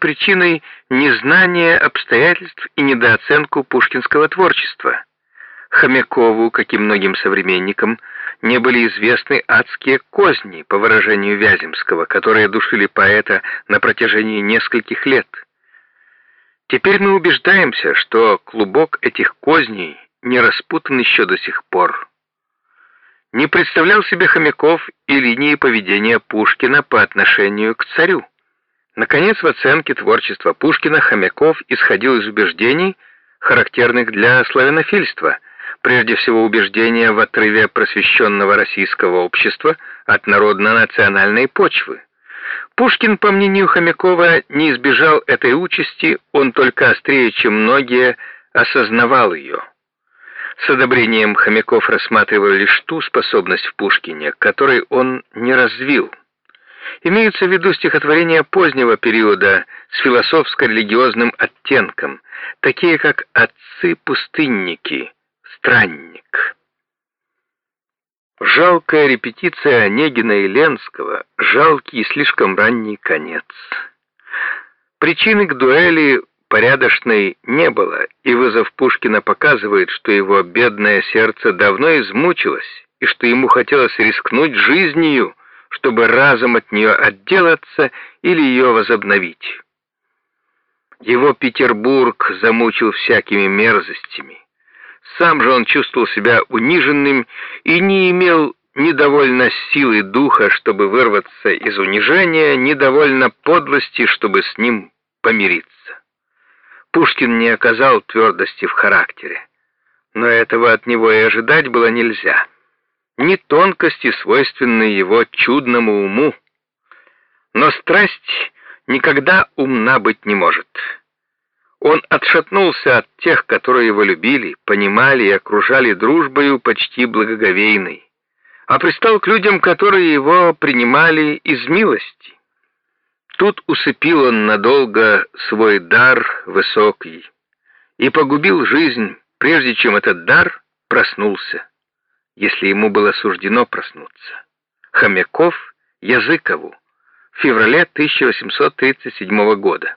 причиной незнание обстоятельств и недооценку пушкинского творчества. Хомякову, как и многим современникам, не были известны адские козни, по выражению Вяземского, которые душили поэта на протяжении нескольких лет. Теперь мы убеждаемся, что клубок этих козней не распутан еще до сих пор. Не представлял себе Хомяков и линии поведения Пушкина по отношению к царю. Наконец, в оценке творчества Пушкина Хомяков исходил из убеждений, характерных для славянофильства, прежде всего убеждения в отрыве просвещенного российского общества от народно-национальной почвы. Пушкин, по мнению Хомякова, не избежал этой участи, он только острее, чем многие, осознавал ее. С одобрением Хомяков рассматривал лишь ту способность в Пушкине, которой он не развил. Имеются в виду стихотворения позднего периода с философско-религиозным оттенком, такие как «Отцы-пустынники», «Странник». Жалкая репетиция Онегина и Ленского, жалкий и слишком ранний конец. Причины к дуэли порядочной не было, и вызов Пушкина показывает, что его бедное сердце давно измучилось, и что ему хотелось рискнуть жизнью, чтобы разом от нее отделаться или ее возобновить. Его Петербург замучил всякими мерзостями. Сам же он чувствовал себя униженным и не имел ни довольно силы духа, чтобы вырваться из унижения, ни довольно подлости, чтобы с ним помириться. Пушкин не оказал твердости в характере, но этого от него и ожидать было нельзя. Ни тонкости, свойственной его чудному уму. Но страсть никогда умна быть не может. Он отшатнулся от тех, которые его любили, понимали и окружали дружбою почти благоговейной, а пристал к людям, которые его принимали из милости. Тут усыпил он надолго свой дар высокий и погубил жизнь, прежде чем этот дар проснулся, если ему было суждено проснуться. Хомяков Языкову в феврале 1837 года.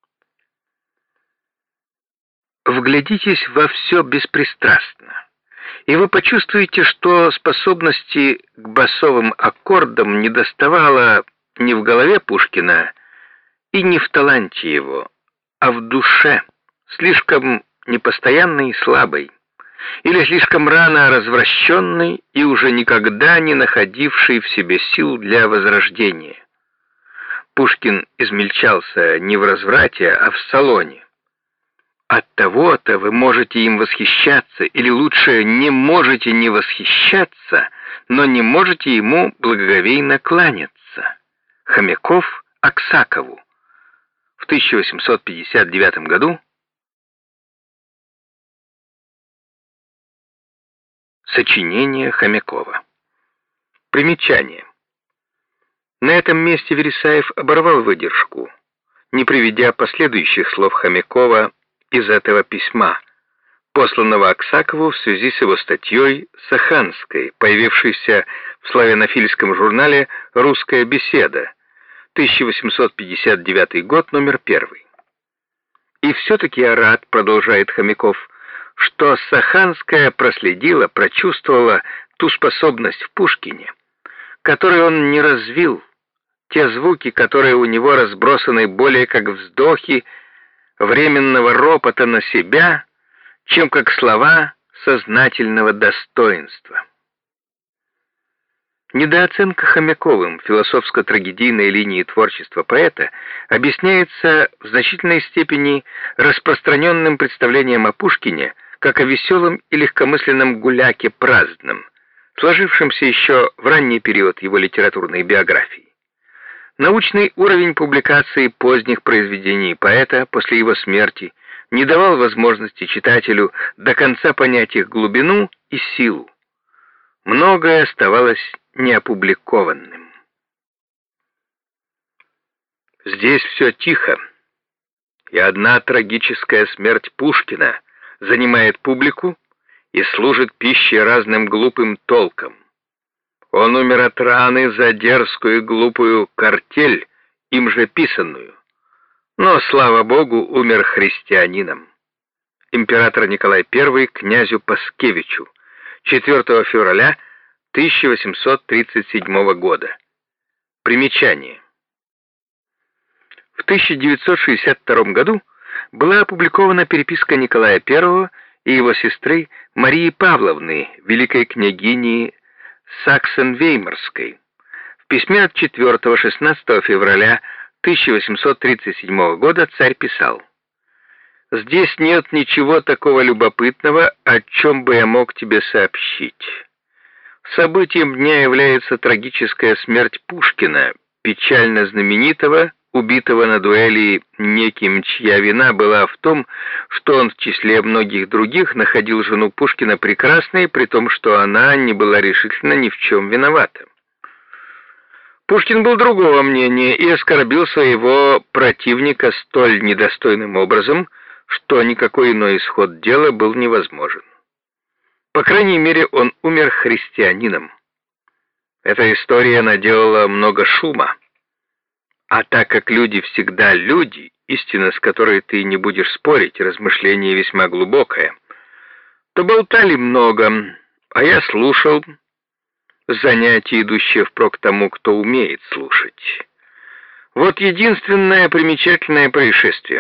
Вглядитесь во все беспристрастно, и вы почувствуете, что способности к басовым аккордам недоставало не в голове Пушкина и не в таланте его, а в душе, слишком непостоянной и слабой, или слишком рано развращенной и уже никогда не находившей в себе сил для возрождения. Пушкин измельчался не в разврате, а в салоне. Оттого-то вы можете им восхищаться, или лучше не можете не восхищаться, но не можете ему благоговейно кланяться. Хомяков Аксакову в 1859 году. Сочинение Хомякова. Примечание. На этом месте Вересаев оборвал выдержку, не приведя последующих слов Хомякова из этого письма, посланного Аксакову в связи с его статьей Саханской, появившейся в славянофильском журнале «Русская беседа», 1859 год, номер 1. И все-таки я рад, продолжает Хомяков, что Саханская проследила, прочувствовала ту способность в Пушкине, которую он не развил, те звуки, которые у него разбросаны более как вздохи временного ропота на себя, чем как слова сознательного достоинства. Недооценка Хомяковым философско-трагедийной линии творчества поэта объясняется в значительной степени распространенным представлением о Пушкине как о веселом и легкомысленном гуляке праздном, сложившемся еще в ранний период его литературной биографии. Научный уровень публикации поздних произведений поэта после его смерти не давал возможности читателю до конца понять их глубину и силу. Многое оставалось неопубликованным. Здесь все тихо, и одна трагическая смерть Пушкина занимает публику и служит пищей разным глупым толкам. Он умер от раны за дерзкую и глупую картель, им же писанную. но, слава Богу, умер христианином. Император Николай I князю Паскевичу 4 февраля 1837 года. Примечание. В 1962 году была опубликована переписка Николая I и его сестры Марии Павловны, великой княгини Саксен-Веймарской. В письме от 4-16 февраля 1837 года царь писал: «Здесь нет ничего такого любопытного, о чем бы я мог тебе сообщить. Событием дня является трагическая смерть Пушкина, печально знаменитого, убитого на дуэли неким, чья вина была в том, что он в числе многих других находил жену Пушкина прекрасной, при том, что она не была решительно ни в чем виновата. Пушкин был другого мнения и оскорбил своего противника столь недостойным образом, что никакой иной исход дела был невозможен. По крайней мере, он умер христианином. Эта история наделала много шума. А так как люди всегда люди, истина, с которой ты не будешь спорить, размышление весьма глубокое, то болтали много, а я слушал, занятие, идущее впрок тому, кто умеет слушать. Вот единственное примечательное происшествие.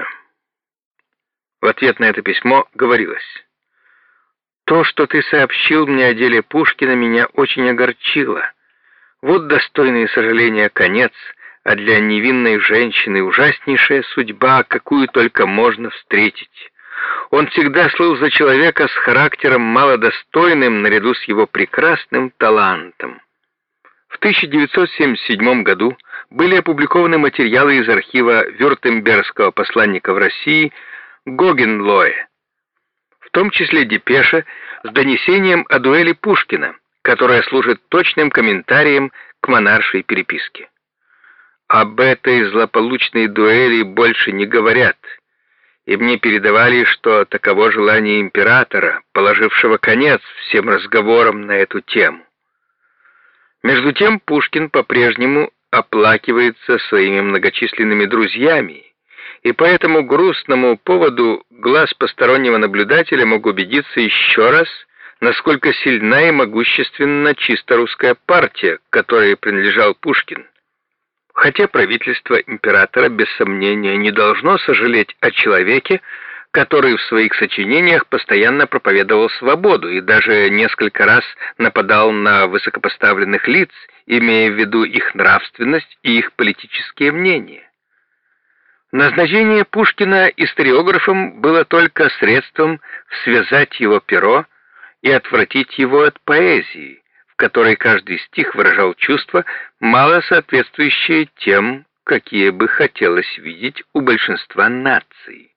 В ответ на это письмо говорилось: «То, что ты сообщил мне о деле Пушкина, меня очень огорчило. Вот достойный сожаления конец, а для невинной женщины ужаснейшая судьба, какую только можно встретить. Он всегда слыл за человека с характером малодостойным наряду с его прекрасным талантом». В 1977 году были опубликованы материалы из архива вюртембергского посланника в России Гогенлоэ, в том числе депеша с донесением о дуэли Пушкина, которая служит точным комментарием к монаршей переписке. Об этой злополучной дуэли больше не говорят, и мне передавали, что таково желание императора, положившего конец всем разговорам на эту тему. Между тем Пушкин по-прежнему оплакивается своими многочисленными друзьями, и по этому грустному поводу глаз постороннего наблюдателя мог убедиться еще раз, насколько сильна и могущественна чисто русская партия, к которой принадлежал Пушкин. Хотя правительство императора без сомнения не должно сожалеть о человеке, который в своих сочинениях постоянно проповедовал свободу и даже несколько раз нападал на высокопоставленных лиц, имея в виду их нравственность и их политические мнения. Назначение Пушкина историографом было только средством связать его перо и отвратить его от поэзии, в которой каждый стих выражал чувства, мало соответствующие тем, какие бы хотелось видеть у большинства наций.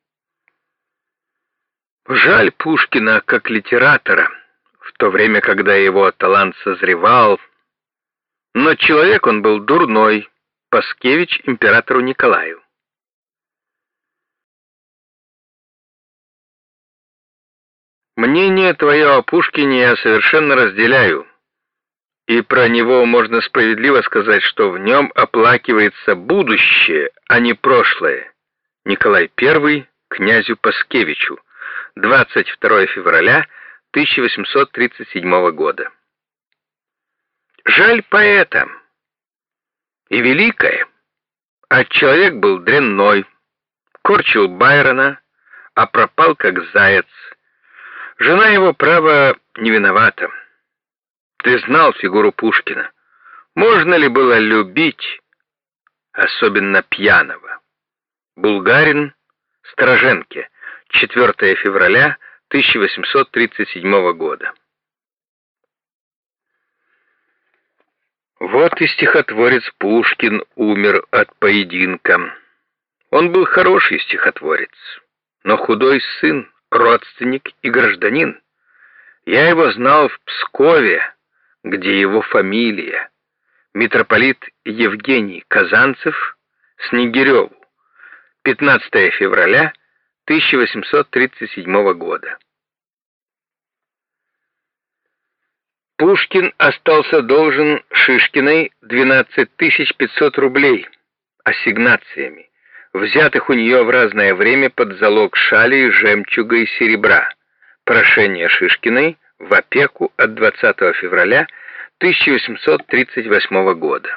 Жаль Пушкина как литератора, в то время, когда его талант созревал, но человек он был дурной. Паскевич императору Николаю. Мнение твое о Пушкине я совершенно разделяю, и про него можно справедливо сказать, что в нем оплакивается будущее, а не прошлое. Николай I князю Паскевичу, 22 февраля 1837 года. Жаль поэта. И великое, а человек был дрянной, корчил Байрона, а пропал как заяц. Жена его, право, не виновата. Ты знал фигуру Пушкина. Можно ли было любить, особенно пьяного? Булгарин, Стороженке, 4 февраля 1837 года. Вот и стихотворец Пушкин умер от поединка. Он был хороший стихотворец, но худой сын, родственник и гражданин. Я его знал в Пскове, где его фамилия. Митрополит Евгений Казанцев, Снегиреву, 15 февраля 1837 года. Пушкин остался должен Шишкиной 12 500 рублей ассигнациями взятых у нее в разное время под залог шали, жемчуга и серебра, прошение Шишкиной в опеку от 20 февраля 1838 года.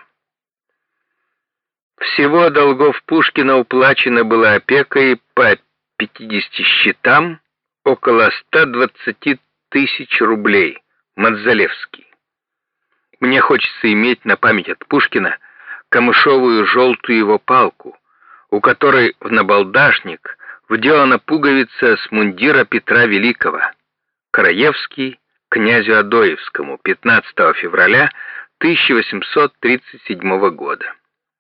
Всего долгов Пушкина уплачено было опекой по 50 счетам около 120 тысяч рублей. Мадзалевский. Мне хочется иметь на память от Пушкина камышовую желтую его палку, у которой в набалдашник вделана пуговица с мундира Петра Великого. Краевский князю Адоевскому 15 февраля 1837 года.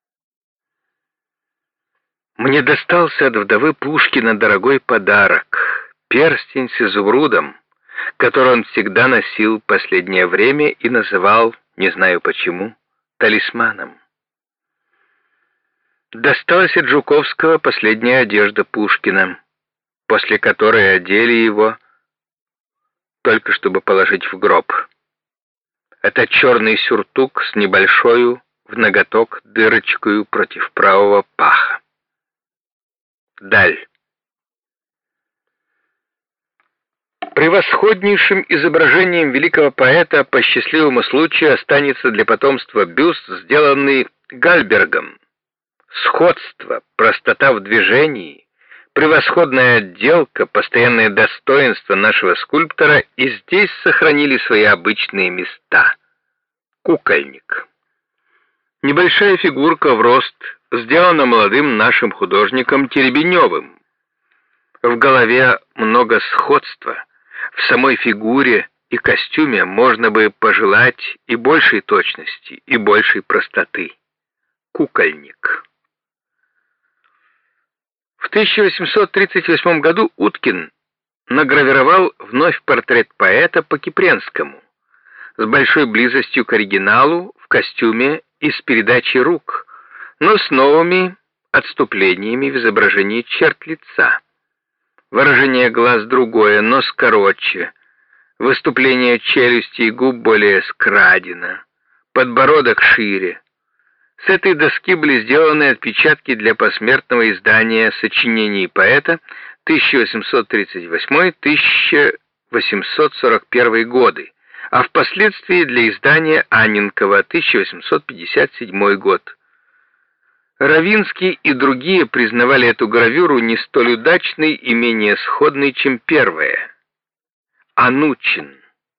Мне достался от вдовы Пушкина дорогой подарок — перстень с изумрудом, который он всегда носил последнее время и называл, не знаю почему, талисманом. Досталась от Жуковского последняя одежда Пушкина, после которой одели его, только чтобы положить в гроб. Это черный сюртук с небольшою в ноготок дырочкою против правого паха. Даль. Превосходнейшим изображением великого поэта по счастливому случаю останется для потомства бюст, сделанный Гальбергом. Сходство, простота в движении, превосходная отделка, постоянное достоинство нашего скульптора и здесь сохранили свои обычные места. Кукольник. Небольшая фигурка в рост сделана молодым нашим художником Теребеневым. В голове много сходства. В самой фигуре и костюме можно бы пожелать и большей точности, и большей простоты. Кукольник. В 1838 году Уткин награвировал вновь портрет поэта по Кипренскому, с большой близостью к оригиналу, в костюме и с передачей рук, но с новыми отступлениями в изображении черт лица. Выражение глаз другое, нос короче, выступление челюсти и губ более скрадено, подбородок шире. С этой доски были сделаны отпечатки для посмертного издания сочинений поэта 1838-1841 годы, а впоследствии для издания Анненкова 1857 год. Равинский и другие признавали эту гравюру не столь удачной и менее сходной, чем первая. Анучин.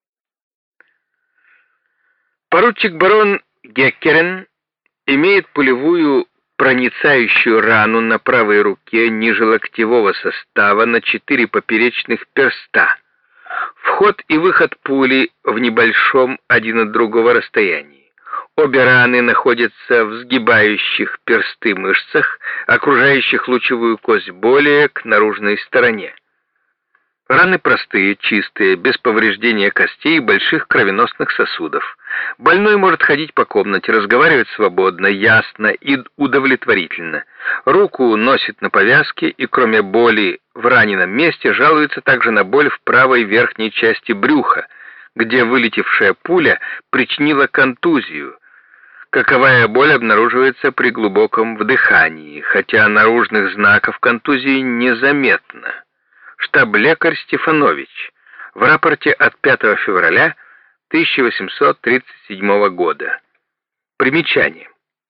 Поручик-барон Геккерен имеет пулевую проницающую рану на правой руке ниже локтевого состава на 4 поперечных перста. Вход и выход пули в небольшом один от другого расстоянии. Обе раны находятся в сгибающих персты мышцах, окружающих лучевую кость более к наружной стороне. Раны простые, чистые, без повреждения костей и больших кровеносных сосудов. Больной может ходить по комнате, разговаривать свободно, ясно и удовлетворительно. Руку носит на повязке и, кроме боли в раненом месте, жалуется также на боль в правой верхней части брюха, где вылетевшая пуля причинила контузию. Каковая боль обнаруживается при глубоком вдыхании, хотя наружных знаков контузии незаметно. Штаб-лекарь Стефанович в рапорте от 5 февраля 1837 года. Примечание.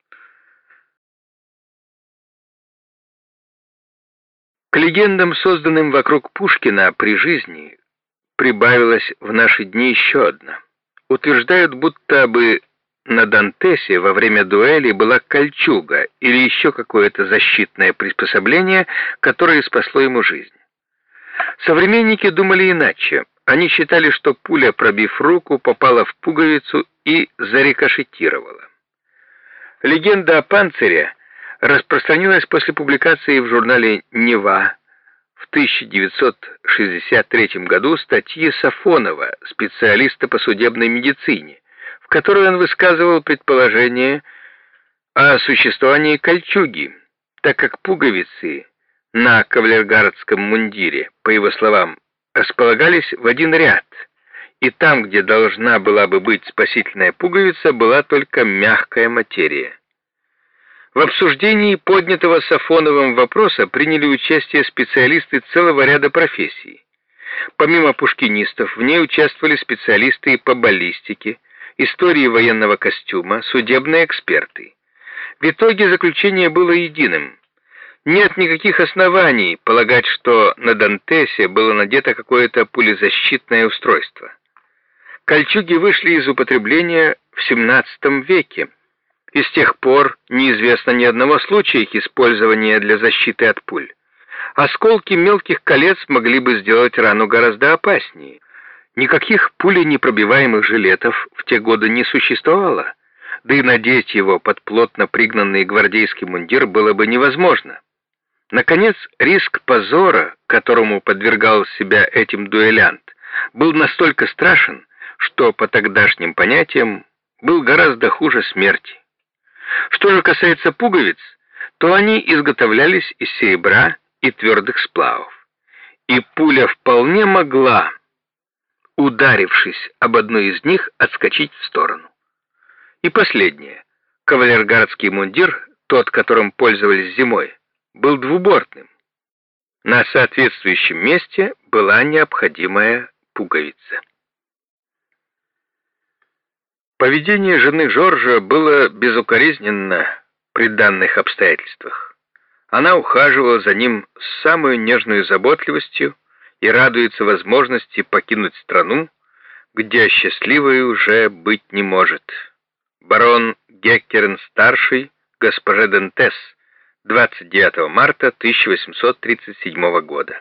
К легендам, созданным вокруг Пушкина при жизни, прибавилась в наши дни еще одна. Утверждают, будто бы на Дантесе во время дуэли была кольчуга или еще какое-то защитное приспособление, которое спасло ему жизнь. Современники думали иначе. Они считали, что пуля, пробив руку, попала в пуговицу и зарикошетировала. Легенда о панцире распространилась после публикации в журнале «Нева» в 1963 году статьи Сафонова, специалиста по судебной медицине, в которой он высказывал предположение о существовании кольчуги, так как пуговицы на кавалергардском мундире, по его словам, располагались в один ряд, и там, где должна была бы быть спасительная пуговица, была только мягкая материя. В обсуждении поднятого Сафоновым вопроса приняли участие специалисты целого ряда профессий. Помимо пушкинистов, в ней участвовали специалисты по баллистике, истории военного костюма, судебные эксперты. В итоге заключение было единым. Нет никаких оснований полагать, что на Дантесе было надето какое-то пулезащитное устройство. Кольчуги вышли из употребления в XVII веке, и с тех пор неизвестно ни одного случая их использования для защиты от пуль. Осколки мелких колец могли бы сделать рану гораздо опаснее. Никаких пуленепробиваемых жилетов в те годы не существовало, да и надеть его под плотно пригнанный гвардейский мундир было бы невозможно. Наконец, риск позора, которому подвергал себя этим дуэлянт, был настолько страшен, что по тогдашним понятиям был гораздо хуже смерти. Что же касается пуговиц, то они изготовлялись из серебра и твердых сплавов, и пуля вполне могла, ударившись об одну из них, отскочить в сторону. И последнее. Кавалергардский мундир, тот, которым пользовались зимой, был двубортным. На соответствующем месте была необходимая пуговица. Поведение жены Жоржа было безукоризненно при данных обстоятельствах. Она ухаживала за ним с самой нежной заботливостью и радуется возможности покинуть страну, где счастливой уже быть не может. Барон Геккерен-старший, госпоже Дантес, 29 марта 1837 года.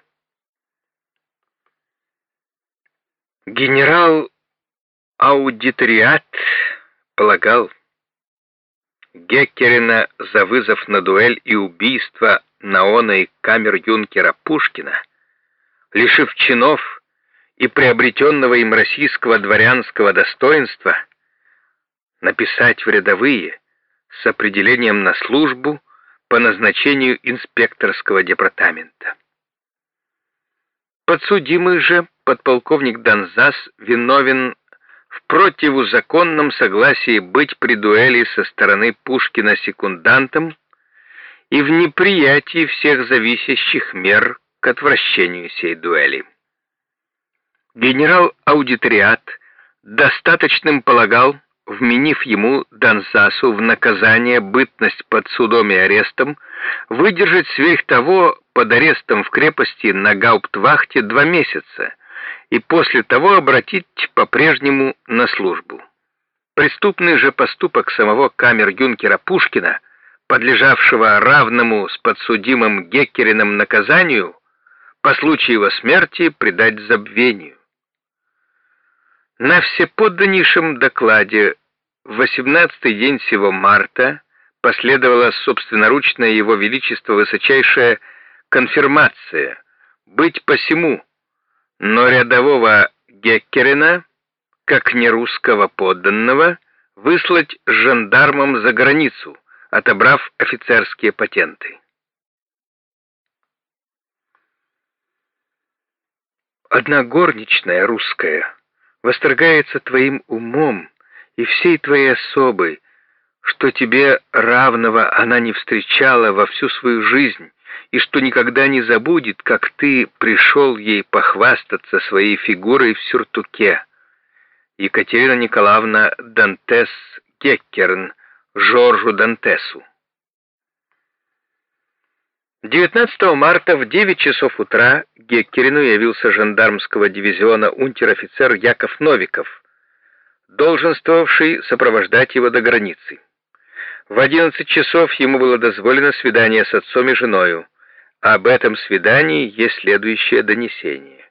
Генерал Аудиториат полагал, Геккерена за вызов на дуэль и убийство наоной камер-юнкера Пушкина, лишив чинов и приобретенного им российского дворянского достоинства, написать в рядовые с определением на службу по назначению инспекторского департамента. Подсудимый же, подполковник Донзас, виновен в противозаконном согласии быть при дуэли со стороны Пушкина секундантом и в неприятии всех зависящих мер к отвращению сей дуэли. Генерал Аудиториат достаточным полагал, вменив ему, Донзасу, в наказание бытность под судом и арестом, выдержать сверх того под арестом в крепости на гауптвахте 2 месяца и после того обратить по-прежнему на службу. Преступный же поступок самого камер-юнкера Пушкина, подлежавшего равному с подсудимым Геккереном наказанию, по случаю его смерти предать забвению. На всеподданнейшем докладе в 18-й день сего марта последовала собственноручная его величество высочайшая конфирмация быть посему, но рядового Геккерена, как нерусского подданного, выслать с жандармом за границу, отобрав офицерские патенты. Одна горничная русская восторгается твоим умом и всей твоей особой, что тебе равного она не встречала во всю свою жизнь, и что никогда не забудет, как ты пришел ей похвастаться своей фигурой в сюртуке. Екатерина Николаевна Дантес Геккерн Жоржу Дантесу. 19 марта в 9 часов утра Геккерену явился жандармского дивизиона унтер-офицер Яков Новиков, долженствовавший сопровождать его до границы. В 11 часов ему было дозволено свидание с отцом и женою. Об этом свидании есть следующее донесение.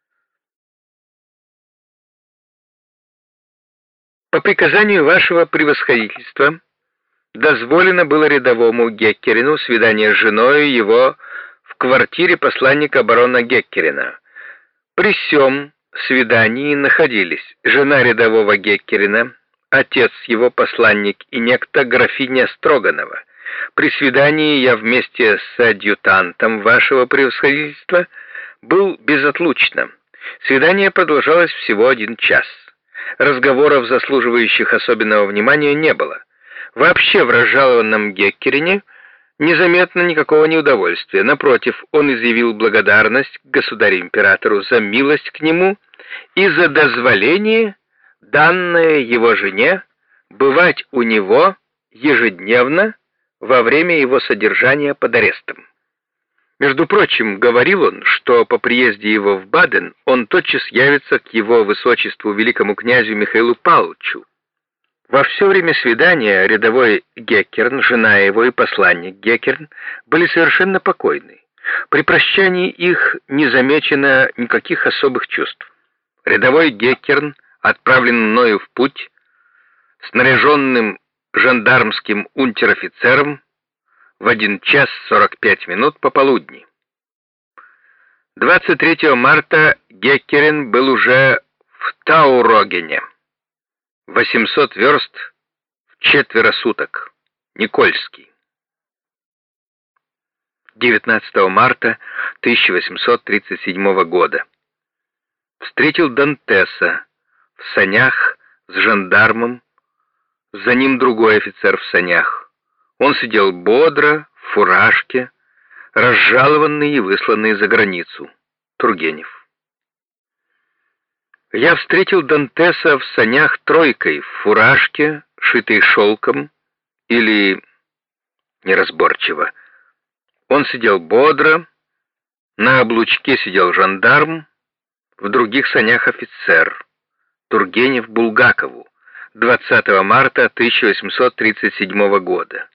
По приказанию вашего превосходительства дозволено было рядовому Геккерену свидание с женою его в квартире посланника барона Геккерена. При сём свидании находились жена рядового Геккерена, отец его посланник и некто графиня Строганова. При свидании я вместе с адъютантом вашего превосходительства был безотлучно. Свидание продолжалось всего 1 час. Разговоров, заслуживающих особенного внимания, не было. Вообще в разжалованном Геккерине незаметно никакого неудовольствия. Напротив, он изъявил благодарность государю-императору за милость к нему и за дозволение, данное его жене, бывать у него ежедневно во время его содержания под арестом. Между прочим, говорил он, что по приезде его в Баден он тотчас явится к его высочеству великому князю Михаилу Павловичу. Во все время свидания рядовой Геккерн, жена его и посланник Геккерн были совершенно покойны. При прощании их не замечено никаких особых чувств. Рядовой Геккерн отправлен мною в путь, снаряженным жандармским унтер-офицером в 1 час 45 минут пополудни. 23 марта Геккерин был уже в Таурогене. 800 верст в 4 суток. Никольский. 19 марта 1837 года. Встретил Дантеса в санях с жандармом, за ним другой офицер в санях. Он сидел бодро, в фуражке, разжалованный и высланный за границу. Тургенев. Я встретил Дантеса в санях тройкой, в фуражке, шитой шелком, или неразборчиво. Он сидел бодро, на облучке сидел жандарм, в других санях офицер. Тургенев Булгакову, 20 марта 1837 года.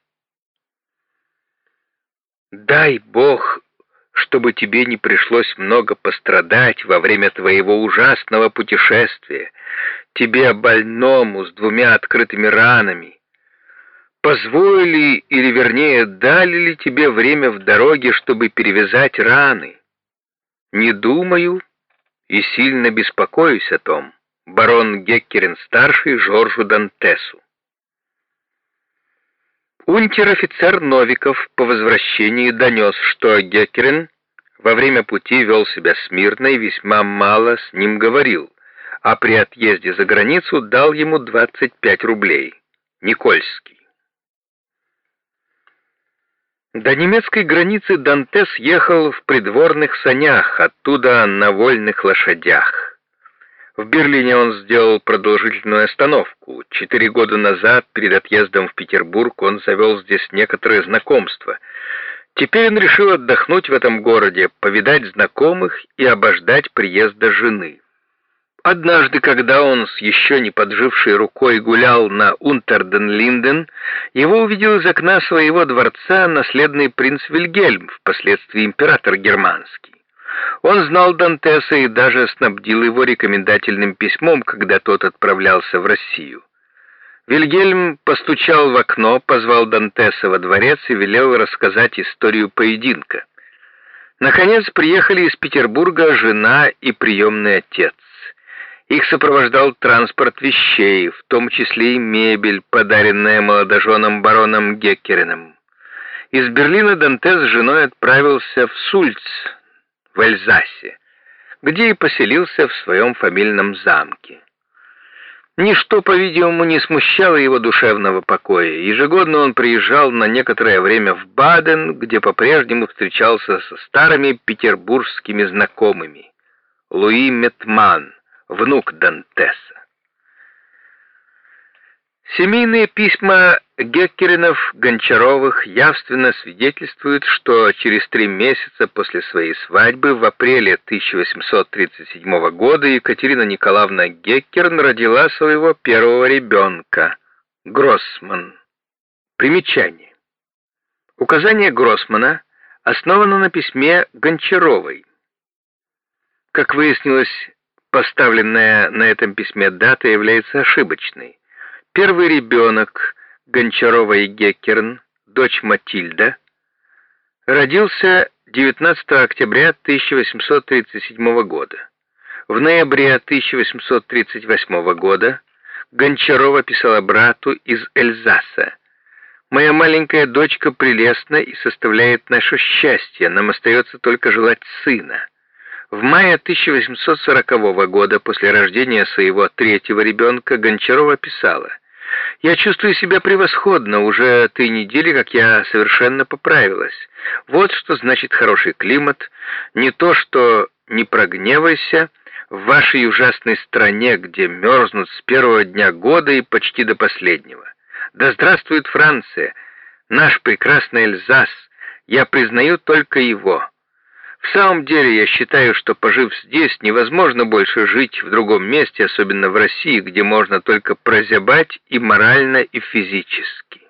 Дай Бог, чтобы тебе не пришлось много пострадать во время твоего ужасного путешествия, тебе больному с 2 открытыми ранами. Позволили, или вернее, дали ли тебе время в дороге, чтобы перевязать раны? Не думаю и сильно беспокоюсь о том. Барон Геккерин-старший Жоржу Дантесу. Унтер-офицер Новиков по возвращении донес, что Геккерин во время пути вел себя смирно и весьма мало с ним говорил, а при отъезде за границу дал ему 25 рублей. Никольский. До немецкой границы Дантес ехал в придворных санях, оттуда на вольных лошадях. В Берлине он сделал продолжительную остановку. 4 года назад, перед отъездом в Петербург, он завел здесь некоторые знакомства. Теперь он решил отдохнуть в этом городе, повидать знакомых и обождать приезда жены. Однажды, когда он с еще не поджившей рукой гулял на Унтерден-Линден, его увидел из окна своего дворца наследный принц Вильгельм, впоследствии император германский. Он знал Дантеса и даже снабдил его рекомендательным письмом, когда тот отправлялся в Россию. Вильгельм постучал в окно, позвал Дантеса во дворец и велел рассказать историю поединка. Наконец приехали из Петербурга жена и приемный отец. Их сопровождал транспорт вещей, в том числе и мебель, подаренная молодоженам бароном Геккериным. Из Берлина Дантес с женой отправился в Сульц, в Эльзасе, где и поселился в своем фамильном замке. Ничто, по-видимому, не смущало его душевного покоя. Ежегодно он приезжал на некоторое время в Баден, где по-прежнему встречался со старыми петербургскими знакомыми. Луи Метман, внук Дантеса. Семейные письма Геккеринов-Гончаровых явственно свидетельствуют, что через 3 месяца после своей свадьбы, в апреле 1837 года, Екатерина Николаевна Геккерн родила своего первого ребенка, Гроссман. Примечание. Указание Гроссмана основано на письме Гончаровой. Как выяснилось, поставленная на этом письме дата является ошибочной. Первый ребенок Гончарова и Геккерн, дочь Матильда, родился 19 октября 1837 года. В ноябре 1838 года Гончарова писала брату из Эльзаса: «Моя маленькая дочка прелестна и составляет наше счастье, нам остается только желать сына». В мае 1840 года, после рождения своего 3-го ребенка, Гончарова писала: Я чувствую себя превосходно. Уже 3 недели, как я совершенно поправилась. Вот что значит хороший климат. Не то, что не прогневайся в вашей ужасной стране, где мерзнут с первого дня года и почти до последнего. Да здравствует Франция, наш прекрасный Эльзас. Я признаю только его. В самом деле, я считаю, что, пожив здесь, невозможно больше жить в другом месте, особенно в России, где можно только прозябать и морально, и физически.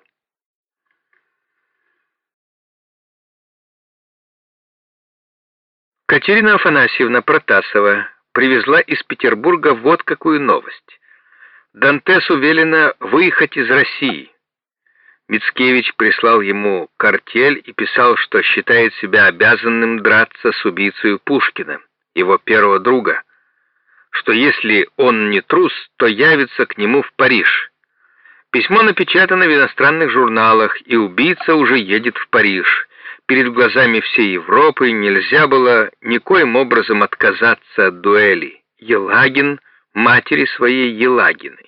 Катерина Афанасьевна Протасова привезла из Петербурга вот какую новость. Дантесу велено выехать из России. Мицкевич прислал ему картель и писал, что считает себя обязанным драться с убийцей Пушкина, его первого друга, что если он не трус, то явится к нему в Париж. Письмо напечатано в иностранных журналах, и убийца уже едет в Париж. Перед глазами всей Европы нельзя было никоим образом отказаться от дуэли. Елагин матери своей Елагиной.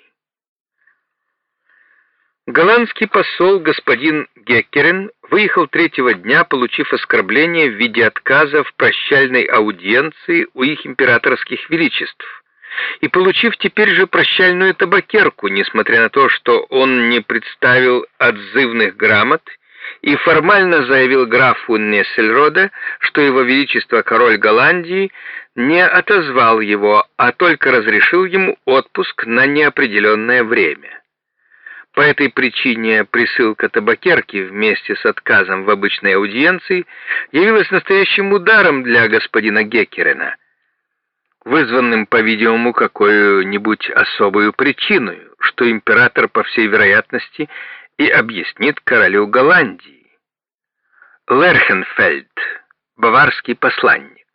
Голландский посол господин Геккерен выехал 3-го дня, получив оскорбление в виде отказа в прощальной аудиенции у их императорских величеств, и получив теперь же прощальную табакерку, несмотря на то, что он не представил отзывных грамот и формально заявил графу Нессельроде, что его величество король Голландии не отозвал его, а только разрешил ему отпуск на неопределенное время. По этой причине присылка табакерки вместе с отказом в обычной аудиенции явилась настоящим ударом для господина Геккерена, вызванным, по-видимому, какой-нибудь особой причиной, что император, по всей вероятности, и объяснит королю Голландии. Лерхенфельд, баварский посланник.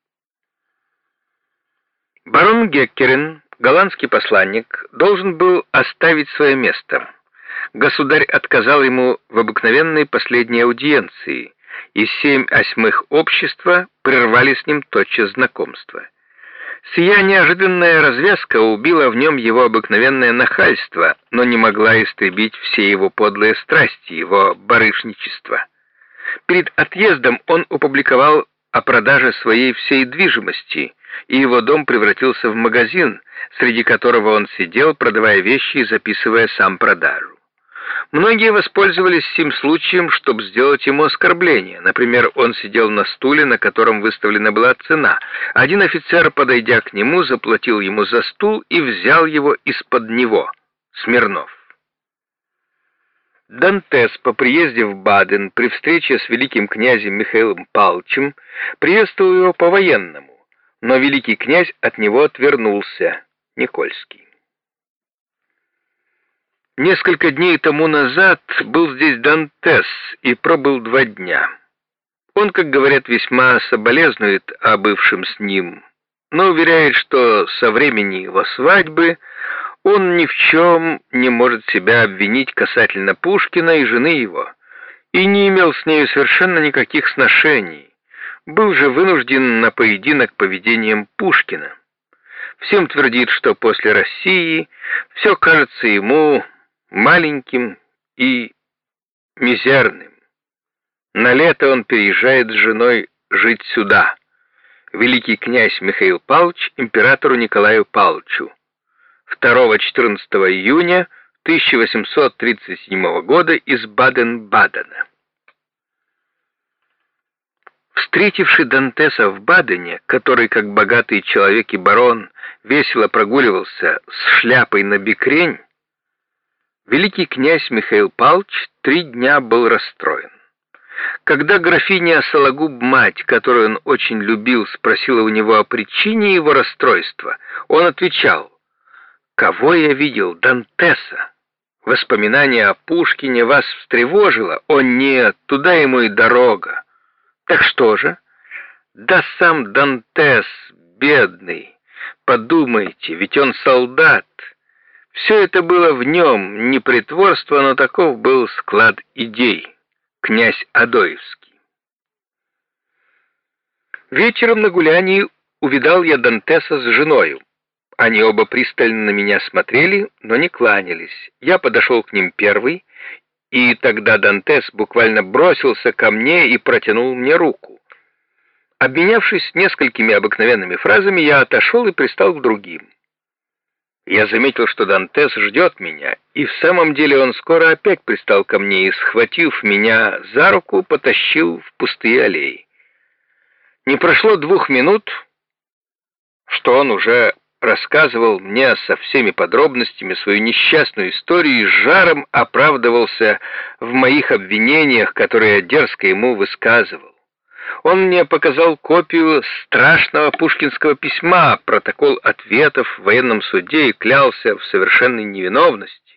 Барон Геккерен, голландский посланник, должен был оставить свое место. Государь отказал ему в обыкновенной последней аудиенции, и 7/8 общества прервали с ним тотчас знакомство. Сия неожиданная развязка убила в нем его обыкновенное нахальство, но не могла истребить все его подлые страсти, его барышничество. Перед отъездом он опубликовал о продаже своей всей движимости, и его дом превратился в магазин, среди которого он сидел, продавая вещи и записывая сам продажу. Многие воспользовались сим случаем, чтобы сделать ему оскорбление. Например, он сидел на стуле, на котором выставлена была цена. Один офицер, подойдя к нему, заплатил ему за стул и взял его из-под него. Смирнов. Дантес по приезде в Баден при встрече с великим князем Михаилом Павловичем приветствовал его по-военному, но великий князь от него отвернулся. Никольский. Несколько дней тому назад был здесь Дантес и пробыл 2 дня. Он, как говорят, весьма соболезнует о бывшем с ним, но уверяет, что со времени его свадьбы он ни в чем не может себя обвинить касательно Пушкина и жены его, и не имел с нею совершенно никаких сношений, был же вынужден на поединок поведением Пушкина. Всем твердит, что после России все кажется ему маленьким и мизерным. На лето он переезжает с женой жить сюда. Великий князь Михаил Павлович императору Николаю Павловичу. 2-14 июня 1837 года из Баден-Бадена. Встретивший Дантеса в Бадене, который, как богатый человек и барон, весело прогуливался с шляпой на бекрень, великий князь Михаил Павлович 3 дня был расстроен. Когда графиня Сологуб-мать, которую он очень любил, спросила у него о причине его расстройства, он отвечал: «Кого я видел? Дантеса. Воспоминание о Пушкине вас встревожило? О нет, туда ему и дорога». Так что же? Да сам Дантес, бедный. Подумайте, ведь он солдат. Все это было в нем, не притворство, но таков был склад идей. Князь Адоевский. Вечером на гулянии увидал я Дантеса с женою. Они оба пристально на меня смотрели, но не кланялись. Я подошел к ним первый, и тогда Дантес буквально бросился ко мне и протянул мне руку. Обменявшись несколькими обыкновенными фразами, я отошел и пристал к другим. Я заметил, что Дантес ждет меня, и в самом деле он скоро опять пристал ко мне и, схватив меня за руку, потащил в пустые аллеи. Не прошло 2 минут, что он уже рассказывал мне со всеми подробностями свою несчастную историю и с жаром оправдывался в моих обвинениях, которые я дерзко ему высказывал. Он мне показал копию страшного пушкинского письма, протокол ответов в военном суде и клялся в совершенной невиновности.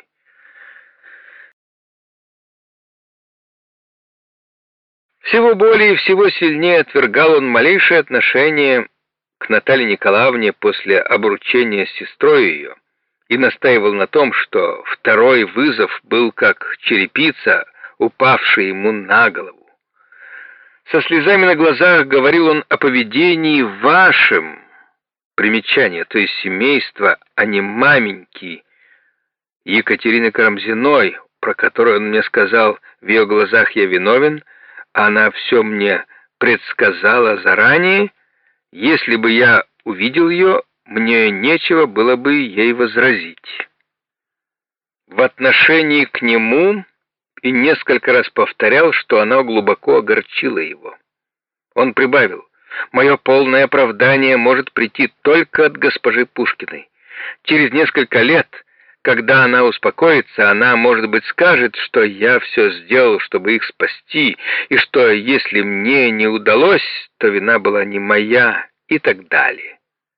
Всего более и всего сильнее отвергал он малейшее отношение к Наталье Николаевне после обручения с сестрой ее и настаивал на том, что второй вызов был как черепица, упавшая ему на голову. Со слезами на глазах говорил он о поведении вашем, примечание, то есть семейства, а не маменьки Екатерины Карамзиной, про которую он мне сказал, в ее глазах я виновен, она все мне предсказала заранее. Если бы я увидел ее, мне нечего было бы ей возразить. В отношении к нему и несколько раз повторял, что она глубоко огорчила его. Он прибавил: «Мое полное оправдание может прийти только от госпожи Пушкиной. Через несколько лет, когда она успокоится, она, может быть, скажет, что я все сделал, чтобы их спасти, и что, если мне не удалось, то вина была не моя, и так далее».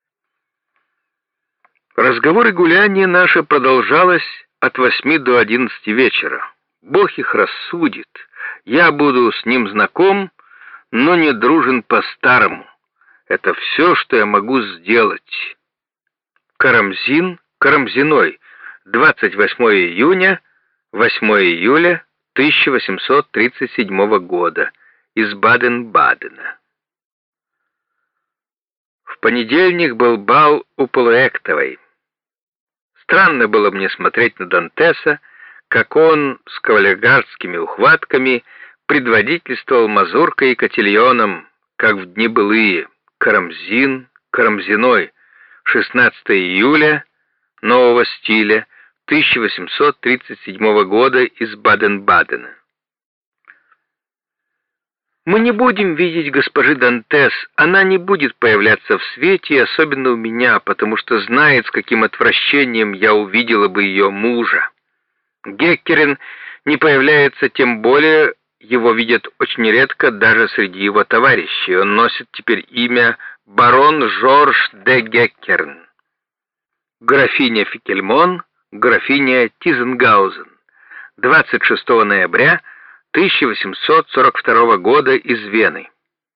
Разговор и гуляние наше продолжалось от 8 до 11 вечера. Бог их рассудит. Я буду с ним знаком, но не дружен по-старому. Это все, что я могу сделать. Карамзин, Карамзиной, 28 июня, 8 июля 1837 года, из Баден-Бадена. В понедельник был бал у Полуэктовой. Странно было мне смотреть на Дантеса, как он с кавалергардскими ухватками предводительствовал мазуркой и котильоном, как в дни былые. Карамзин, Карамзиной, 16 июля, нового стиля, 1837 года, из Баден-Бадена. Мы не будем видеть госпожи Дантес, она не будет появляться в свете, особенно у меня, потому что знает, с каким отвращением я увидела бы ее мужа. Геккерин не появляется, тем более его видят очень редко даже среди его товарищей. Он носит теперь имя барон Жорж де Геккерн. Графиня Фикельмон, графиня Тизенгаузен. 26 ноября 1842 года, из Вены.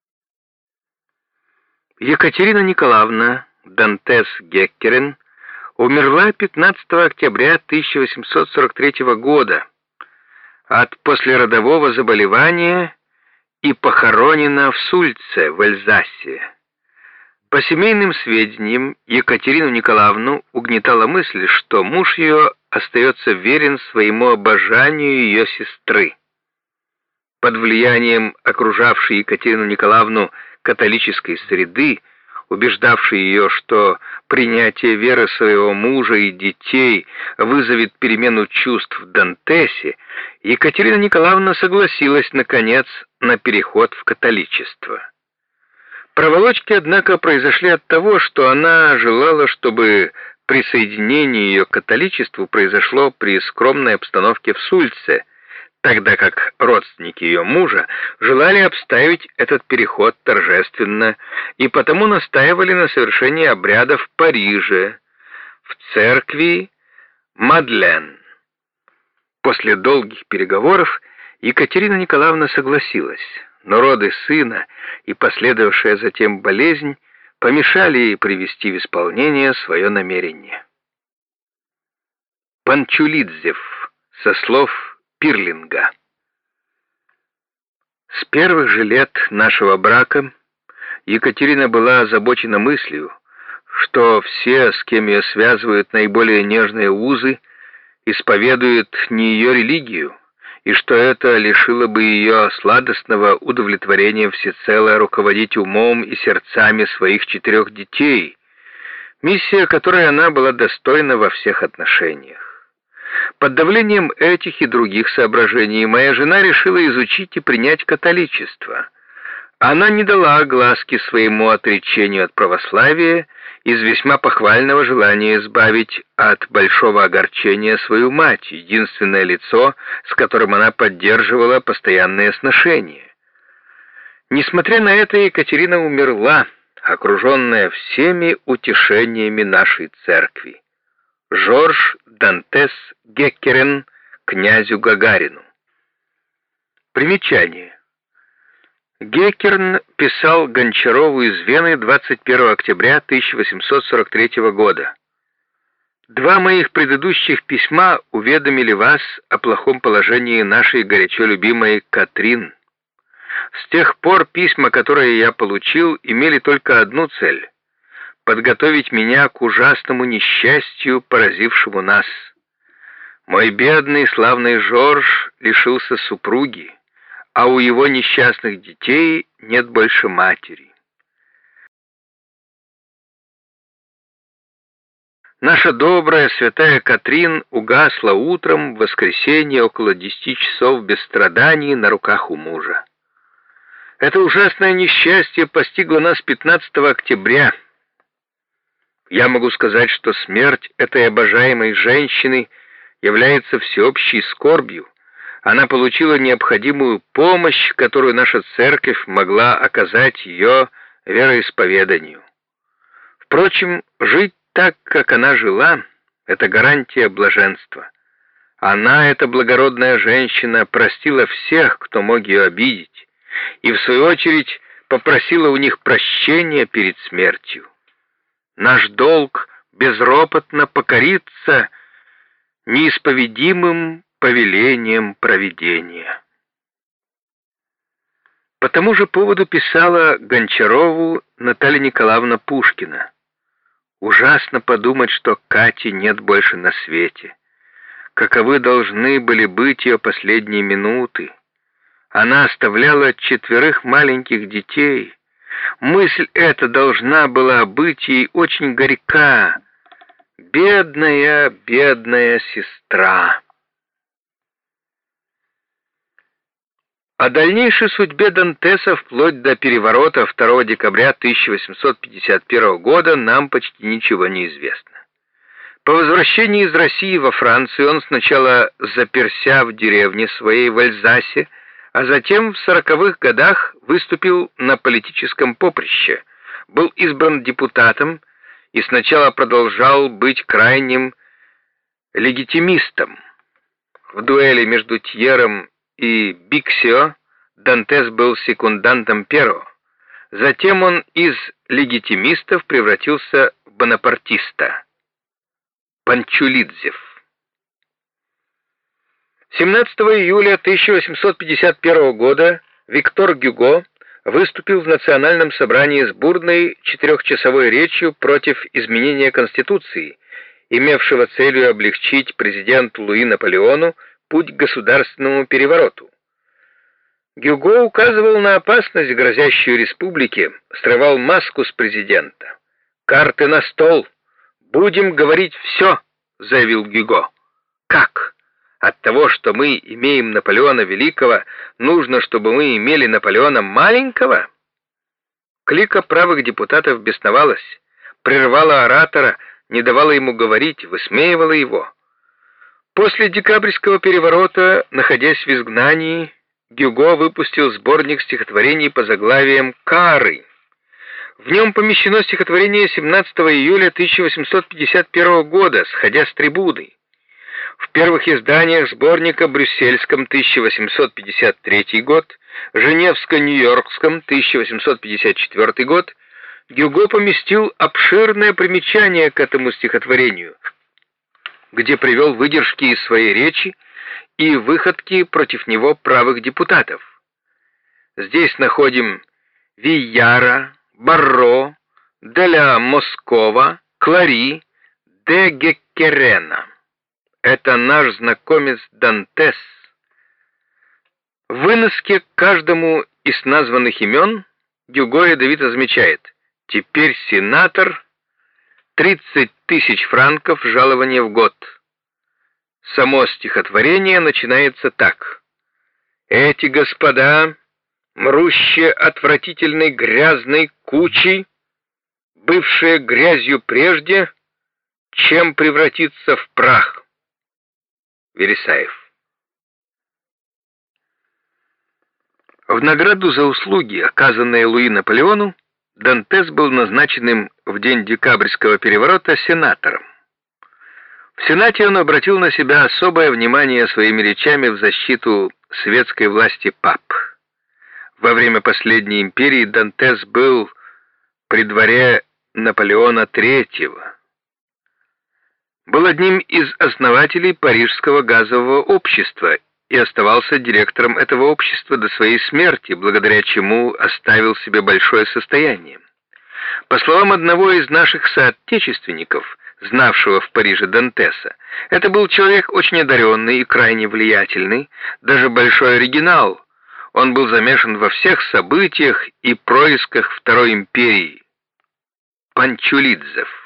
Екатерина Николаевна Дантес Геккерин умерла 15 октября 1843 года от послеродового заболевания и похоронена в Сульце, в Эльзасе. По семейным сведениям, Екатерину Николаевну угнетала мысль, что муж ее остается верен своему обожанию ее сестры. Под влиянием окружавшей Екатерину Николаевну католической среды, убеждавшей ее, что принятие веры своего мужа и детей вызовет перемену чувств в Дантесе, Екатерина Николаевна согласилась, наконец, на переход в католичество. Проволочки, однако, произошли от того, что она желала, чтобы присоединение ее к католичеству произошло при скромной обстановке в Сульце, тогда как родственники ее мужа желали обставить этот переход торжественно и потому настаивали на совершении обряда в Париже, в церкви Мадлен. После долгих переговоров Екатерина Николаевна согласилась, но роды сына и последовавшая затем болезнь помешали ей привести в исполнение свое намерение. Панчулидзев, со слов Пирлинга. С первых же лет нашего брака Екатерина была озабочена мыслью, что все, с кем ее связывают наиболее нежные узы, исповедуют не ее религию, и что это лишило бы ее сладостного удовлетворения всецело руководить умом и сердцами своих 4 детей, миссия которой она была достойна во всех отношениях. Под давлением этих и других соображений моя жена решила изучить и принять католичество. Она не дала огласки своему отречению от православия из весьма похвального желания избавить от большого огорчения свою мать, единственное лицо, с которым она поддерживала постоянные сношения. Несмотря на это, Екатерина умерла, окруженная всеми утешениями нашей церкви. Жорж Дантес Геккерен князю Гагарину. Примечание. Геккерн писал Гончарову из Вены 21 октября 1843 года. «Два моих предыдущих письма уведомили вас о плохом положении нашей горячо любимой Катрин. С тех пор письма, которые я получил, имели только одну цель — подготовить меня к ужасному несчастью, поразившему нас. Мой бедный славный Жорж лишился супруги, а у его несчастных детей нет больше матери. Наша добрая святая Катрин угасла утром в воскресенье около 10 часов без страданий на руках у мужа. Это ужасное несчастье постигло нас 15 октября. Я могу сказать, что смерть этой обожаемой женщины является всеобщей скорбью. Она получила необходимую помощь, которую наша церковь могла оказать ее вероисповеданию. Впрочем, жить так, как она жила, это гарантия блаженства. Она, эта благородная женщина, простила всех, кто мог ее обидеть, и в свою очередь попросила у них прощения перед смертью. Наш долг безропотно покориться неисповедимым повелением провидения. По тому же поводу писала Гончарову Наталья Николаевна Пушкина. «Ужасно подумать, что Кати нет больше на свете. Каковы должны были быть ее последние минуты. Она оставляла 4 маленьких детей. Мысль эта должна была быть ей очень горька. Бедная, бедная сестра». О дальнейшей судьбе Дантеса вплоть до переворота 2 декабря 1851 года нам почти ничего не известно. По возвращении из России во Францию он сначала заперся в деревне своей в Альзасе, а затем в 40-х годах выступил на политическом поприще, был избран депутатом и сначала продолжал быть крайним легитимистом. В дуэли между Тьером и Биксио Дантес был секундантом Перо. Затем он из легитимистов превратился в бонапартиста. Панчулидзев. 17 июля 1851 года Виктор Гюго выступил в Национальном собрании с бурной 4-часовой речью против изменения Конституции, имевшего целью облегчить президенту Луи Наполеону путь к государственному перевороту. Гюго указывал на опасность, грозящую республике, срывал маску с президента. «Карты на стол! Будем говорить все!» — заявил Гюго. «Как? От того, что мы имеем Наполеона Великого, нужно, чтобы мы имели Наполеона Маленького?» Клика правых депутатов бесновалась, прервала оратора, не давала ему говорить, высмеивала его. После декабрьского переворота, находясь в изгнании, Гюго выпустил сборник стихотворений по заглавиям «Кары». В нем помещено стихотворение 17 июля 1851 года «Сходя с трибуны». В первых изданиях сборника брюссельском 1853 год, женевско-нью-йоркском 1854 год Гюго поместил обширное примечание к этому стихотворению, где привел выдержки из своей речи и выходки против него правых депутатов. Здесь находим Вийяра, Барро, Деля Москова, Клари, де Геккерена. Это наш знакомец Дантес. В выноске к каждому из названных имен Гюго ядовито замечает: теперь сенатор, 30 000 франков жалования в год. Само стихотворение начинается так: эти господа, мрущие отвратительной грязной кучей, бывшие грязью прежде, чем превратиться в прах. Вересаев. В награду за услуги, оказанные Луи Наполеону, Дантес был назначен им в день декабрьского переворота сенатором. В Сенате он обратил на себя особое внимание своими речами в защиту светской власти пап. Во время последней империи Дантес был при дворе Наполеона III. Был одним из основателей Парижского газового общества и оставался директором этого общества до своей смерти, благодаря чему оставил себе большое состояние. По словам одного из наших соотечественников, знавшего в Париже Дантеса, это был человек очень одаренный и крайне влиятельный, даже большой оригинал. Он был замешан во всех событиях и происках Второй империи. Панчулидзев.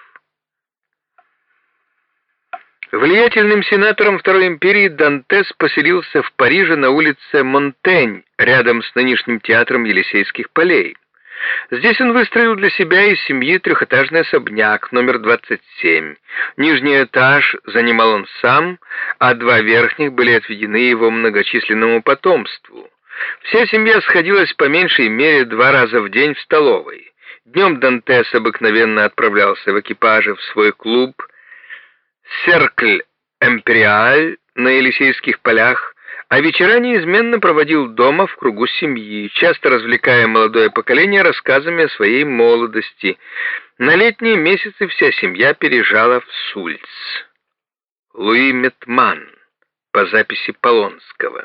Влиятельным сенатором Второй империи Дантес поселился в Париже на улице Монтень, рядом с нынешним театром Елисейских полей. Здесь он выстроил для себя и семьи трехэтажный особняк, номер 27. Нижний этаж занимал он сам, а два верхних были отведены его многочисленному потомству. Вся семья сходилась по меньшей мере 2 раза в день в столовой. Днем Дантес обыкновенно отправлялся в экипаже в свой клуб «Серкль Эмпериаль» на Елисейских полях, а вечера неизменно проводил дома в кругу семьи, часто развлекая молодое поколение рассказами о своей молодости. На летние месяцы вся семья переезжала в Сульц. Луи Метман, по записи Полонского.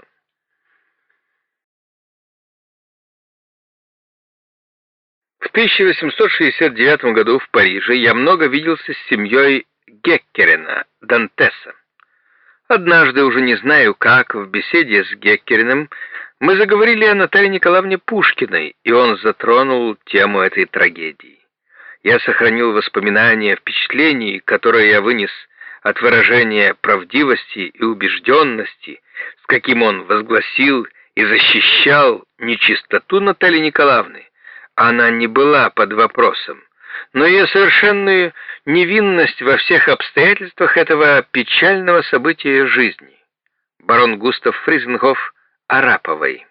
В 1869 году в Париже я много виделся с семьей Геккерена, Дантеса. Однажды, уже не знаю как, в беседе с Геккереном мы заговорили о Наталье Николаевне Пушкиной, и он затронул тему этой трагедии. Я сохранил воспоминания о впечатлении, которое я вынес от выражения правдивости и убежденности, с каким он возгласил и защищал нечистоту Натальи Николаевны. Она не была под вопросом, но ее совершенную невинность во всех обстоятельствах этого печального события жизни. Барон Густав Фризенгоф Араповой.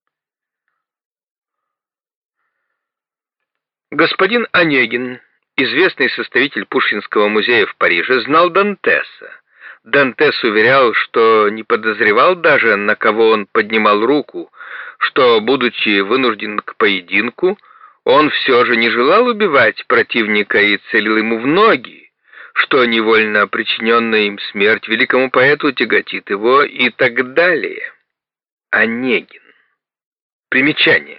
Господин Онегин, известный составитель Пушкинского музея в Париже, знал Дантеса. Дантес уверял, что не подозревал даже, на кого он поднимал руку, что, будучи вынужден к поединку, он все же не желал убивать противника и целил ему в ноги, что невольно причиненная им смерть великому поэту тяготит его и так далее. Онегин. Примечание.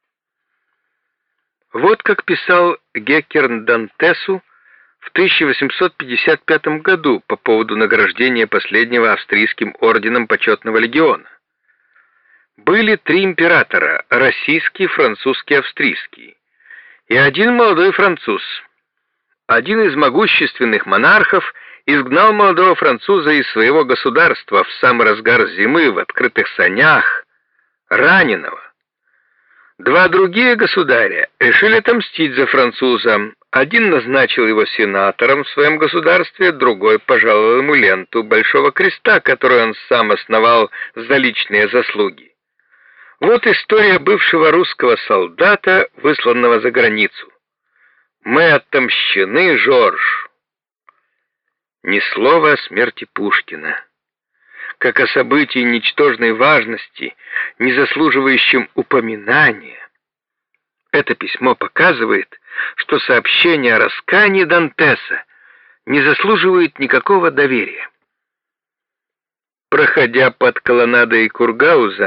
Вот как писал Геккерн Дантесу в 1855 году по поводу награждения последнего австрийским орденом Почетного легиона. Были 3 императора: российский, французский, австрийский, и один молодой француз. Один из могущественных монархов изгнал молодого француза из своего государства в самый разгар зимы в открытых санях, раненого. 2 другие государя решили отомстить за француза. Один назначил его сенатором в своем государстве, другой пожаловал ему ленту Большого Креста, которую он сам основал за личные заслуги. Вот история бывшего русского солдата, высланного за границу. «Мы отомщены, Жорж». Ни слова о смерти Пушкина, как о событии ничтожной важности, не заслуживающем упоминания. Это письмо показывает, что сообщение о раскаянии Дантеса не заслуживает никакого доверия. Проходя под колоннадой Кургауза,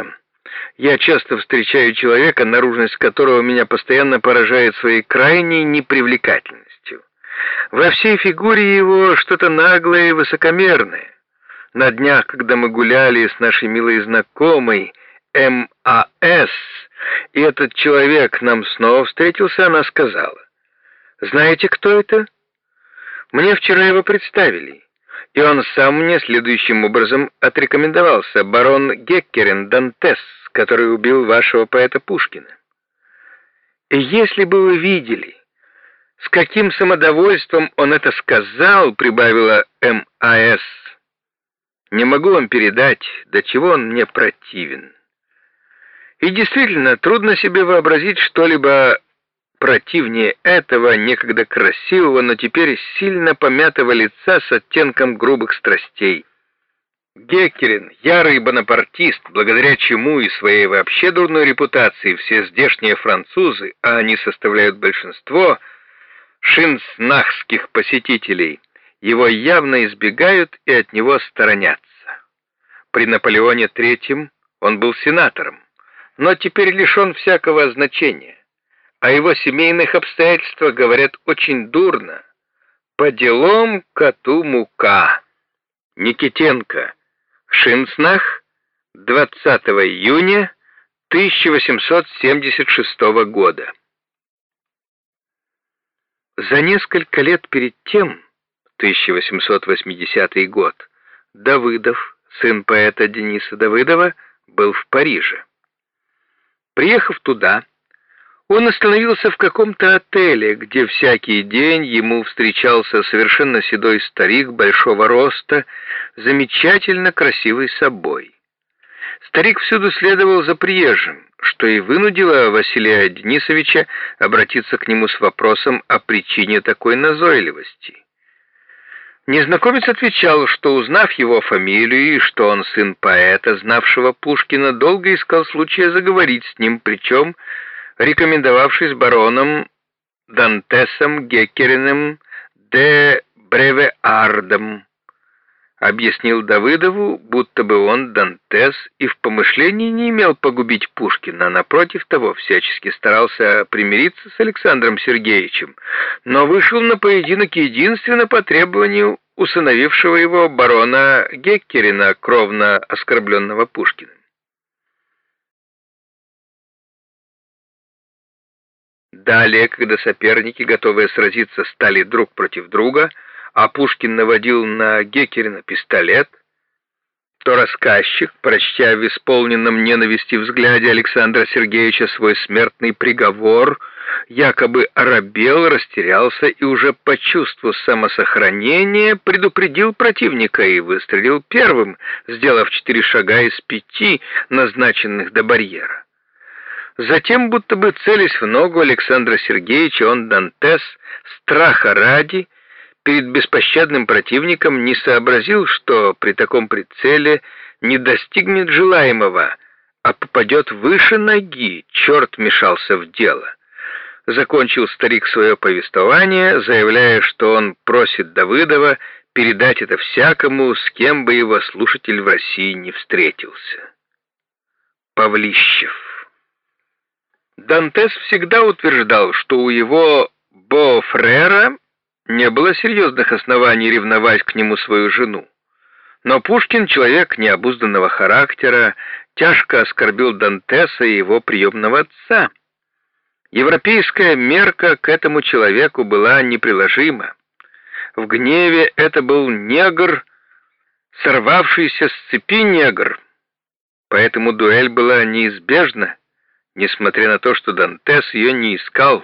Я часто встречаю человека, наружность которого меня постоянно поражает своей крайней непривлекательностью. Во всей фигуре его что-то наглое и высокомерное. На днях, когда мы гуляли с нашей милой знакомой М.А.С., и этот человек нам снова встретился, она сказала: «Знаете, кто это? Мне вчера его представили, и он сам мне следующим образом отрекомендовался: барон Геккерин Дантес, который убил вашего поэта Пушкина». И если бы вы видели, с каким самодовольством он это сказал, прибавила М.А.С., не могу вам передать, до чего он мне противен. И действительно, трудно себе вообразить что-либо противнее этого некогда красивого, но теперь сильно помятого лица с оттенком грубых страстей. Геккерин, ярый бонапартист, благодаря чему и своей вообще дурной репутации все здешние французы, а они составляют большинство шинснахских посетителей, его явно избегают и от него сторонятся. При Наполеоне III он был сенатором, но теперь лишен всякого значения. О его семейных обстоятельствах говорят очень дурно. По делам коту мука. Никитенко. Шинснах. 20 июня 1876 года. За несколько лет перед тем, 1880 год, Давыдов, сын поэта Дениса Давыдова, был в Париже. Приехав туда, он остановился в каком-то отеле, где всякий день ему встречался совершенно седой старик большого роста, замечательно красивый собой. Старик всюду следовал за приезжим, что и вынудило Василия Денисовича обратиться к нему с вопросом о причине такой назойливости. Незнакомец отвечал, что, узнав его фамилию и что он сын поэта, знавшего Пушкина, долго искал случая заговорить с ним, причем рекомендовавшись бароном Дантесом Геккериным де Бревеардом, объяснил Давыдову, будто бы он, Дантес, и в помышлении не имел погубить Пушкина, а напротив того всячески старался примириться с Александром Сергеевичем, но вышел на поединок единственно по требованию усыновившего его барона Геккерина, кровно оскорбленного Пушкиным. Далее, когда соперники, готовые сразиться, стали друг против друга, а Пушкин наводил на Геккерина пистолет, то рассказчик, прочтя в исполненном ненависти взгляде Александра Сергеевича свой смертный приговор, якобы оробел, растерялся и уже по чувству самосохранения предупредил противника и выстрелил первым, сделав 4 шага из 5, назначенных до барьера. Затем, будто бы целясь в ногу Александра Сергеевича, он, Дантес, страха ради, перед беспощадным противником не сообразил, что при таком прицеле не достигнет желаемого, а попадет выше ноги, черт вмешался в дело. Закончил старик свое повествование, заявляя, что он просит Давыдова передать это всякому, с кем бы его слушатель в России не встретился. Павлищев. Дантес всегда утверждал, что у его Бофрера не было серьезных оснований ревновать к нему свою жену. Но Пушкин, человек необузданного характера, тяжко оскорбил Дантеса и его приемного отца. Европейская мерка к этому человеку была неприложима. В гневе это был негр, сорвавшийся с цепи негр. Поэтому дуэль была неизбежна, несмотря на то, что Дантес ее не искал.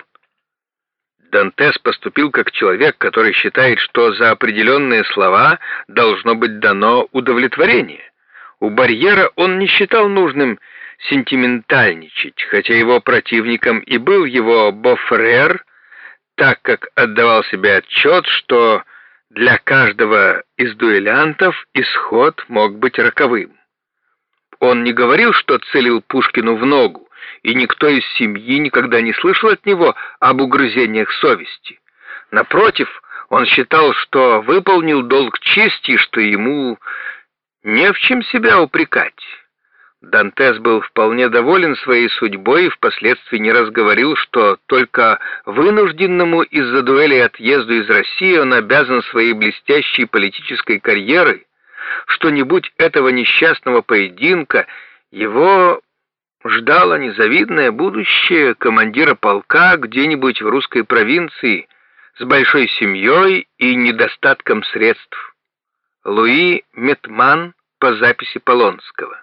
Дантес поступил как человек, который считает, что за определенные слова должно быть дано удовлетворение. У барьера он не считал нужным сентиментальничать, хотя его противником и был его Бофрер, так как отдавал себе отчет, что для каждого из дуэлянтов исход мог быть роковым. Он не говорил, что целил Пушкину в ногу, и никто из семьи никогда не слышал от него об угрызениях совести. Напротив, он считал, что выполнил долг чести, что ему не в чем себя упрекать. Дантес был вполне доволен своей судьбой и впоследствии не раз говорил, что только вынужденному из-за дуэли отъезду из России он обязан своей блестящей политической карьерой, что не будь этого несчастного поединка, его ждало незавидное будущее командира полка где-нибудь в русской провинции с большой семьей и недостатком средств. Луи Метман по записи Полонского.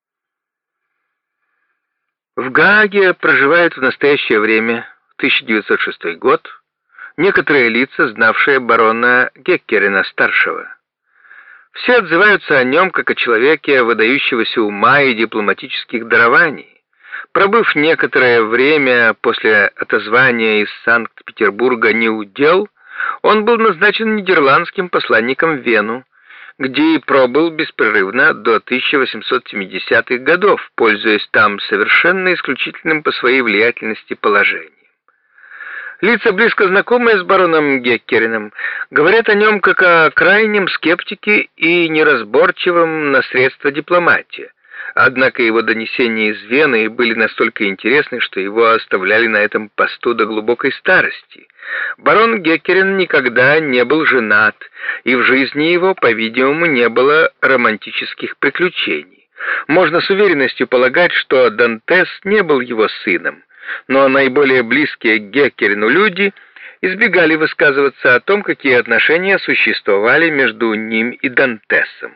В Гааге проживают в настоящее время, 1906 год, некоторые лица, знавшие барона Геккерена-старшего. Все отзываются о нем как о человеке выдающегося ума и дипломатических дарований. Пробыв некоторое время после отозвания из Санкт-Петербурга неудел, он был назначен нидерландским посланником в Вену, где и пробыл беспрерывно до 1870-х годов, пользуясь там совершенно исключительным по своей влиятельности положением. Лица, близко знакомые с бароном Геккереном, говорят о нем как о крайнем скептике и неразборчивом на средства дипломатии. Однако его донесения из Вены были настолько интересны, что его оставляли на этом посту до глубокой старости. Барон Геккерен никогда не был женат, и в жизни его, по-видимому, не было романтических приключений. Можно с уверенностью полагать, что Дантес не был его сыном, но наиболее близкие к Геккерену люди избегали высказываться о том, какие отношения существовали между ним и Дантесом.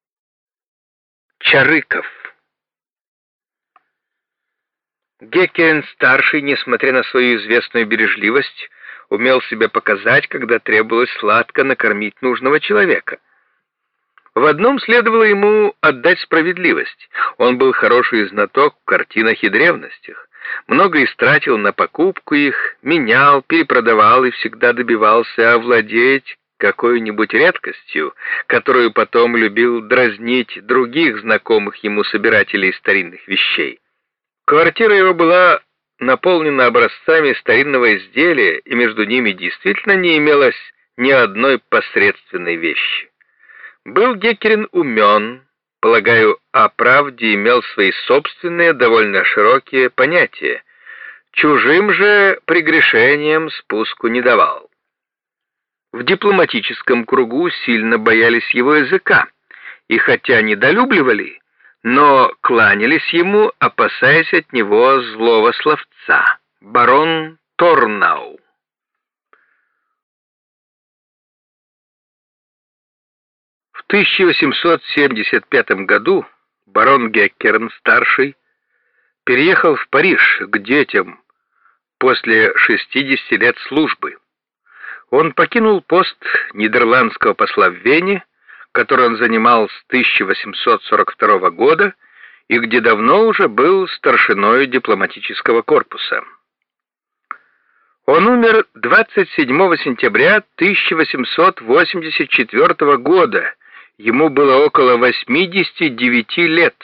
Чарыков. Геккерен-старший, несмотря на свою известную бережливость, умел себя показать, когда требовалось сладко накормить нужного человека. В одном следовало ему отдать справедливость. Он был хороший знаток в картинах и древностях, много истратил на покупку их, менял, перепродавал и всегда добивался овладеть какой-нибудь редкостью, которую потом любил дразнить других знакомых ему собирателей старинных вещей. Квартира его была наполнена образцами старинного изделия, и между ними действительно не имелось ни одной посредственной вещи. Был Геккерен умен, полагаю, о правде имел свои собственные, довольно широкие понятия, чужим же прегрешениям спуску не давал. В дипломатическом кругу сильно боялись его языка, и хотя недолюбливали, но кланялись ему, опасаясь от него злого словца. Барон Торнау. В 1875 году барон Геккерен-старший переехал в Париж к детям после 60 лет службы. Он покинул пост нидерландского посла в Вене, который он занимал с 1842 года и где давно уже был старшиной дипломатического корпуса. Он умер 27 сентября 1884 года, ему было около 89 лет.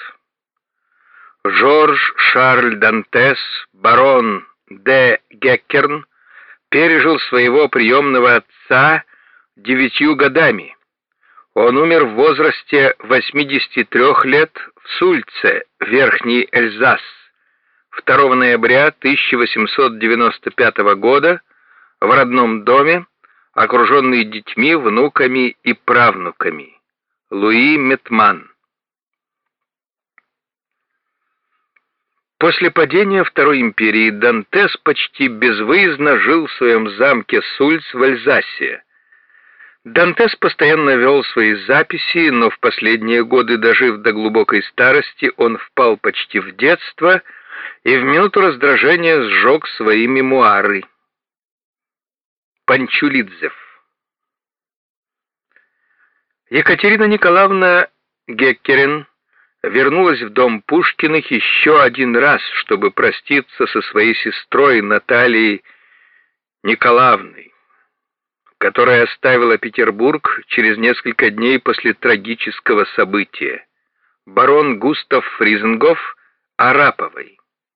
Жорж Шарль Дантес, барон де Геккерн, пережил своего приемного отца 9 годами. Он умер в возрасте 83 лет в Сульце, Верхний Эльзас, 2 ноября 1895 года в родном доме, окруженный детьми, внуками и правнуками. Луи Метман. После падения Второй империи Дантес почти безвыездно жил в своем замке Сульц в Эльзасе. Дантес постоянно вел свои записи, но в последние годы, дожив до глубокой старости, он впал почти в детство и в минуту раздражения сжег свои мемуары. Панчулидзев. Екатерина Николаевна Геккерен вернулась в дом Пушкиных еще один раз, чтобы проститься со своей сестрой Натальей Николаевной, которая оставила Петербург через несколько дней после трагического события. Барон Густав Фризенгоф Араповой.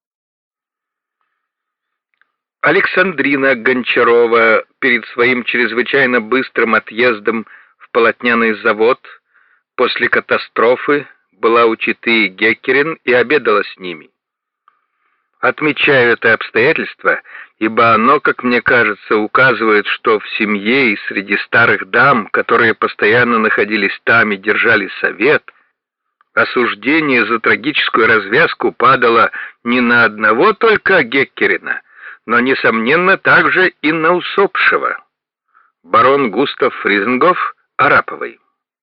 Александрина Гончарова перед своим чрезвычайно быстрым отъездом в полотняный завод после катастрофы была у четы Геккерин и обедала с ними. Отмечаю это обстоятельство, ибо оно, как мне кажется, указывает, что в семье и среди старых дам, которые постоянно находились там и держали совет, осуждение за трагическую развязку падало не на одного только Геккерина, но, несомненно, также и на усопшего, барон Густав Фризенгоф Араповой.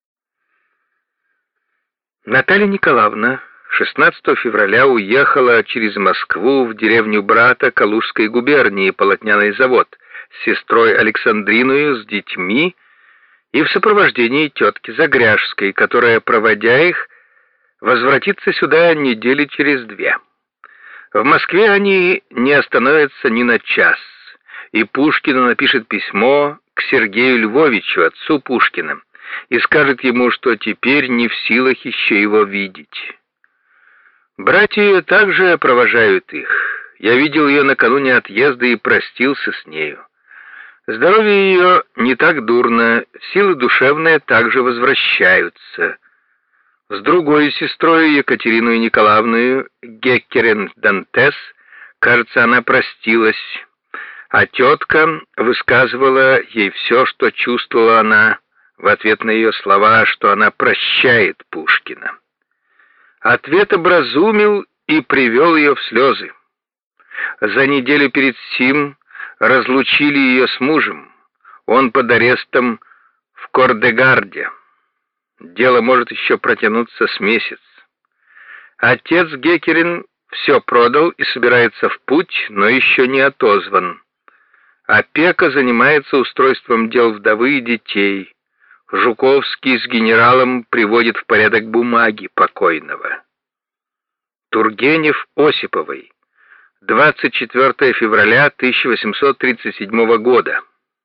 Наталья Николаевна 16 февраля уехала через Москву в деревню брата Калужской губернии, полотняный завод, с сестрой Александриною, с детьми и в сопровождении тетки Загряжской, которая, проводя их, возвратится сюда недели через 2. В Москве они не остановятся ни на час, и Пушкин напишет письмо к Сергею Львовичу, отцу Пушкина, и скажет ему, что теперь не в силах еще его видеть. Братья также провожают их. Я видел ее накануне отъезда и простился с нею. Здоровье ее не так дурно, силы душевные также возвращаются. С другой сестрой, Екатериной Николаевной Геккерин-Дантес, кажется, она простилась, а тетка высказывала ей все, что чувствовала она, в ответ на ее слова, что она прощает Пушкина. Ответ образумил и привел ее в слезы. За неделю перед сим разлучили ее с мужем. Он под арестом в Кордегарде. Дело может еще протянуться с месяц. Отец Геккерин все продал и собирается в путь, но еще не отозван. Опека занимается устройством дел вдовы и детей. Жуковский с генералом приводит в порядок бумаги покойного. Тургенев Осиповой. 24 февраля 1837 года.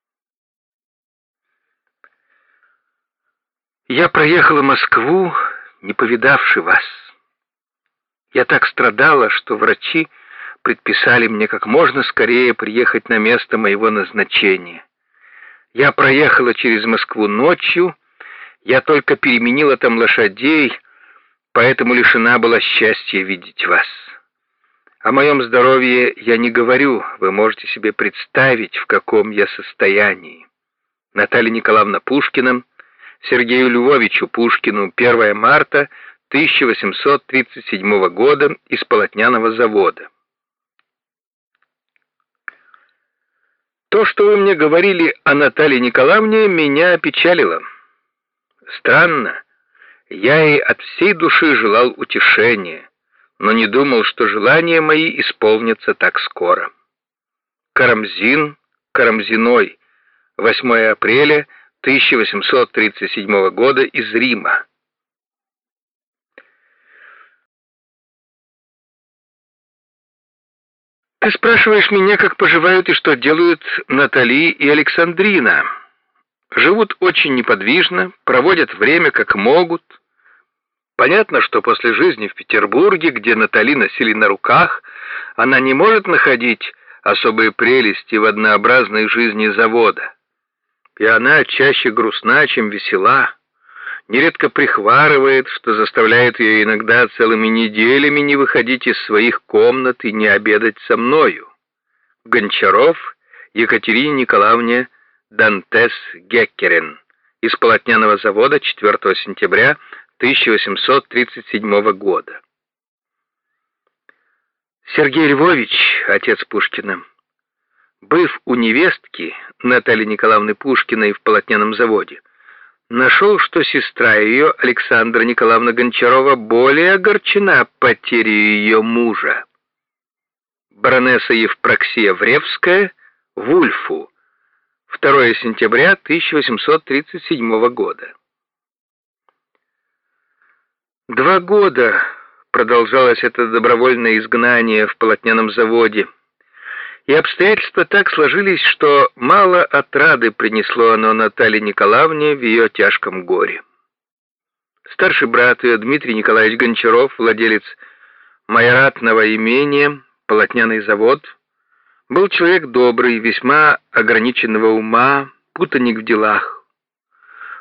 Я проехала Москву, не повидавши вас. Я так страдала, что врачи предписали мне как можно скорее приехать на место моего назначения. Я проехала через Москву ночью, я только переменила там лошадей, поэтому лишена была счастья видеть вас. О моем здоровье я не говорю, вы можете себе представить, в каком я состоянии. Наталья Николаевна Пушкина, Сергею Львовичу Пушкину, 1 марта 1837 года, из полотняного завода. То, что вы мне говорили о Наталье Николаевне, меня опечалило. Странно, я ей от всей души желал утешения, но не думал, что желания мои исполнятся так скоро. Карамзин, Карамзиной, 8 апреля 1837 года, из Рима. Ты спрашиваешь меня, как поживают и что делают Натали и Александрина. Живут очень неподвижно, проводят время как могут. Понятно, что после жизни в Петербурге, где Натали носили на руках, она не может находить особые прелести в однообразной жизни завода. И она чаще грустна, чем весела. Нередко прихварывает, что заставляет ее иногда целыми неделями не выходить из своих комнат и не обедать со мною. Гончаров Екатерине Николаевне Дантес Геккерин, из полотняного завода, 4 сентября 1837 года. Сергей Львович, отец Пушкина, быв у невестки Натальи Николаевны Пушкиной в полотняном заводе, нашел, что сестра ее, Александра Николаевна Гончарова, более огорчена потерей ее мужа. Баронесса Евпроксия Вревская, Вульфу, 2 сентября 1837 года. 2 года продолжалось это добровольное изгнание в полотняном заводе, и обстоятельства так сложились, что мало отрады принесло оно Наталье Николаевне в ее тяжком горе. Старший брат ее, Дмитрий Николаевич Гончаров, владелец майоратного имения, полотняный завод, был человек добрый, весьма ограниченного ума, путаник в делах.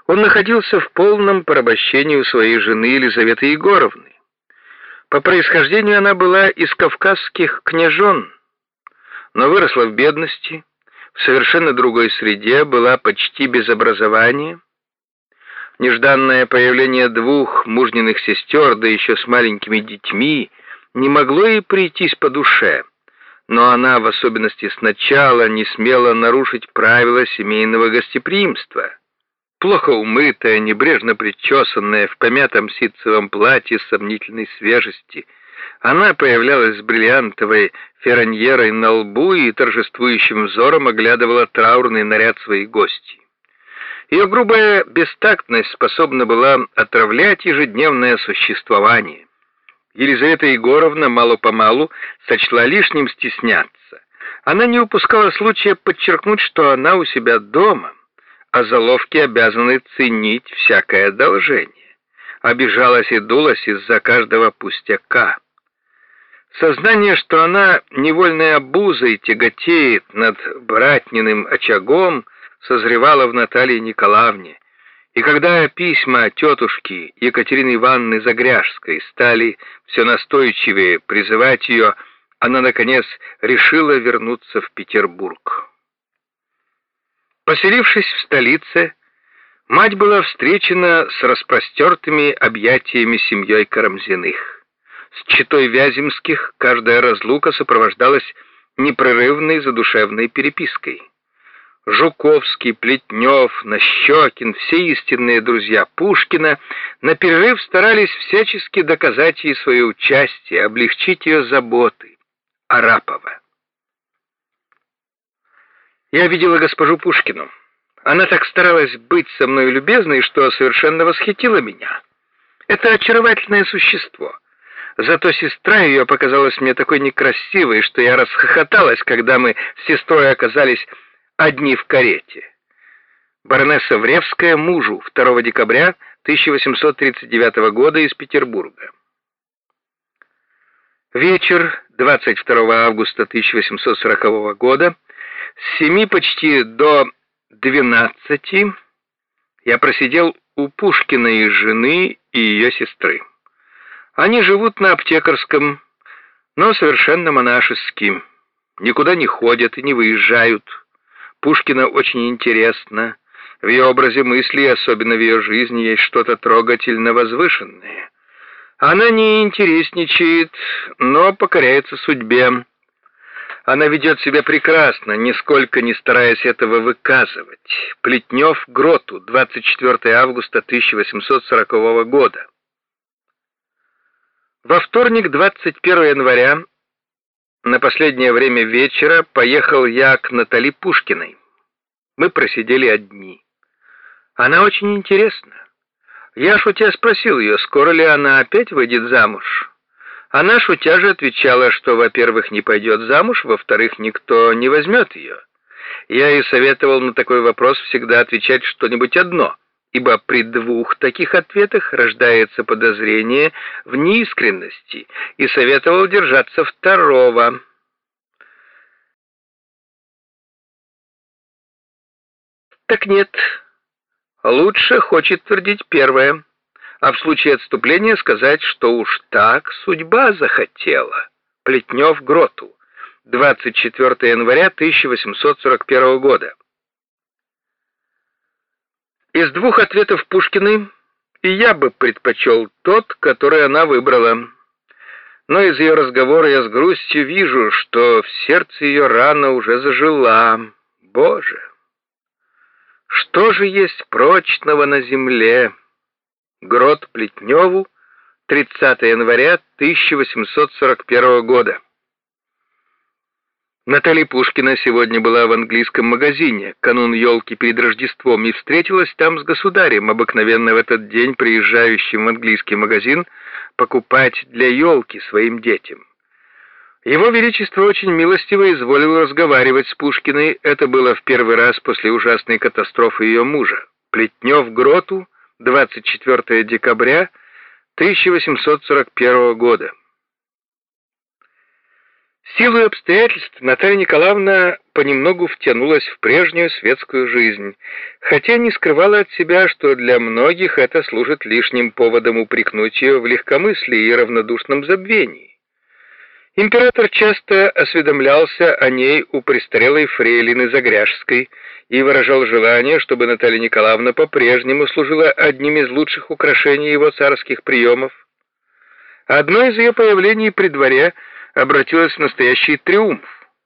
Он находился в полном порабощении у своей жены Елизаветы Егоровны. По происхождению она была из кавказских княжон, но выросла в бедности, в совершенно другой среде, была почти без образования. Нежданное появление двух мужниных сестер, да еще с маленькими детьми, не могло ей прийтись по душе, но она, в особенности сначала, не смела нарушить правила семейного гостеприимства. Плохо умытая, небрежно причесанная, в помятом ситцевом платье сомнительной свежести, она появлялась с бриллиантовой фераньерой на лбу и торжествующим взором оглядывала траурный наряд своих гостей. Ее грубая бестактность способна была отравлять ежедневное существование. Елизавета Егоровна мало-помалу сочла лишним стесняться. Она не упускала случая подчеркнуть, что она у себя дома, а заловки обязаны ценить всякое одолжение. Обижалась и дулась из-за каждого пустяка. Сознание, что она невольной обузой тяготеет над братниным очагом, созревало в Наталье Николаевне, и когда письма тетушки Екатерины Ивановны Загряжской стали все настойчивее призывать ее, она, наконец, решила вернуться в Петербург. Поселившись в столице, мать была встречена с распростертыми объятиями семьей Карамзиных. С четой Вяземских каждая разлука сопровождалась непрерывной задушевной перепиской. Жуковский, Плетнев, Нащекин, все истинные друзья Пушкина на перерыв старались всячески доказать ей свое участие, облегчить ее заботы. Арапова. Я видела госпожу Пушкину. Она так старалась быть со мной любезной, что совершенно восхитила меня. Это очаровательное существо. Зато сестра ее показалась мне такой некрасивой, что я расхохоталась, когда мы с сестрой оказались одни в карете. Баронесса Вревская мужу 2 декабря 1839 года из Петербурга. Вечер 22 августа 1840 года с 7 почти до 12 я просидел у Пушкиной жены и ее сестры. Они живут на Аптекарском, но совершенно монашески, никуда не ходят и не выезжают. Пушкина очень интересно. В ее образе мысли, особенно в ее жизни, есть что-то трогательно возвышенное. Она не интересничает, но покоряется судьбе. Она ведет себя прекрасно, нисколько не стараясь этого выказывать. Плетнев Гроту, 24 августа 1840 года. Во вторник, 21 января, на последнее время вечера поехал я к Натали Пушкиной. Мы просидели одни. Она очень интересна. Я, шутя, спросил ее, скоро ли она опять выйдет замуж. Она, шутя же, отвечала, что, во-первых, не пойдет замуж, во-вторых, никто не возьмет ее. Я ей советовал на такой вопрос всегда отвечать что-нибудь одно, ибо при двух таких ответах рождается подозрение в неискренности, и советовал держаться второго. Так нет, лучше хочет твердить первое, а в случае отступления сказать, что уж так судьба захотела. Плетнев Гроту, 24 января 1841 года. Из двух ответов Пушкиной и я бы предпочел тот, который она выбрала. Но из ее разговора я с грустью вижу, что в сердце ее рана уже зажила. Боже! Что же есть прочного на земле? Грот Плетневу, 30 января 1841 года. Наталья Пушкина сегодня была в английском магазине, канун елки перед Рождеством, и встретилась там с государем, обыкновенно в этот день приезжающим в английский магазин покупать для елки своим детям. Его Величество очень милостиво изволил разговаривать с Пушкиной. Это было в первый раз после ужасной катастрофы ее мужа. Плетнев Гроту, 24 декабря 1841 года. Силой обстоятельств Наталья Николаевна понемногу втянулась в прежнюю светскую жизнь, хотя не скрывала от себя, что для многих это служит лишним поводом упрекнуть ее в легкомыслии и равнодушном забвении. Император часто осведомлялся о ней у престарелой фрейлины Загряжской и выражал желание, чтобы Наталья Николаевна по-прежнему служила одним из лучших украшений его царских приемов. Одно из ее появлений при дворе обратилось в настоящий триумф.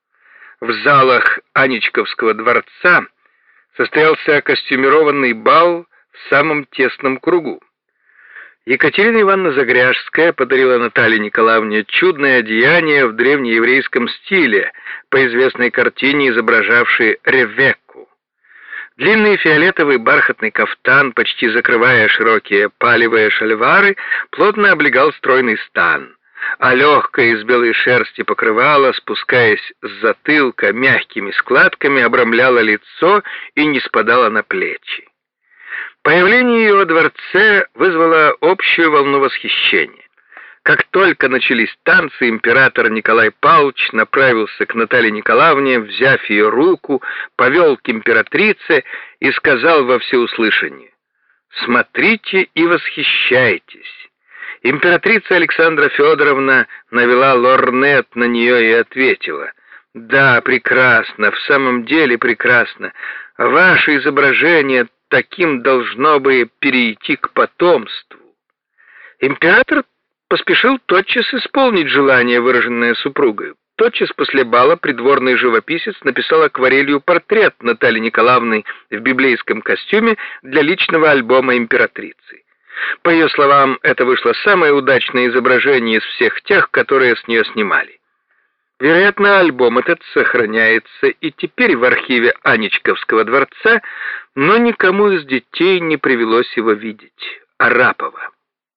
В залах Анечковского дворца состоялся костюмированный бал в самом тесном кругу. Екатерина Ивановна Загряжская подарила Наталье Николаевне чудное одеяние в древнееврейском стиле, по известной картине, изображавшей Ревекку. Длинный фиолетовый бархатный кафтан, почти закрывая широкие палевые шальвары, плотно облегал стройный стан, а легкое из белой шерсти покрывало, спускаясь с затылка мягкими складками, обрамляло лицо и не спадало на плечи. Появление ее во дворце вызвало общую волну восхищения. Как только начались танцы, император Николай Павлович направился к Наталье Николаевне, взяв ее руку, повел к императрице и сказал во всеуслышание: «Смотрите и восхищайтесь». Императрица Александра Федоровна навела лорнет на нее и ответила: «Да, прекрасно, в самом деле прекрасно. Ваше изображение таким должно бы перейти к потомству». Император поспешил тотчас исполнить желание, выраженное супругой. Тотчас после бала придворный живописец написал акварелью портрет Натальи Николаевны в библейском костюме для личного альбома императрицы. По ее словам, это вышло самое удачное изображение из всех тех, которые с нее снимали. Вероятно, альбом этот сохраняется и теперь в архиве Анечковского дворца, но никому из детей не привелось его видеть. Арапова.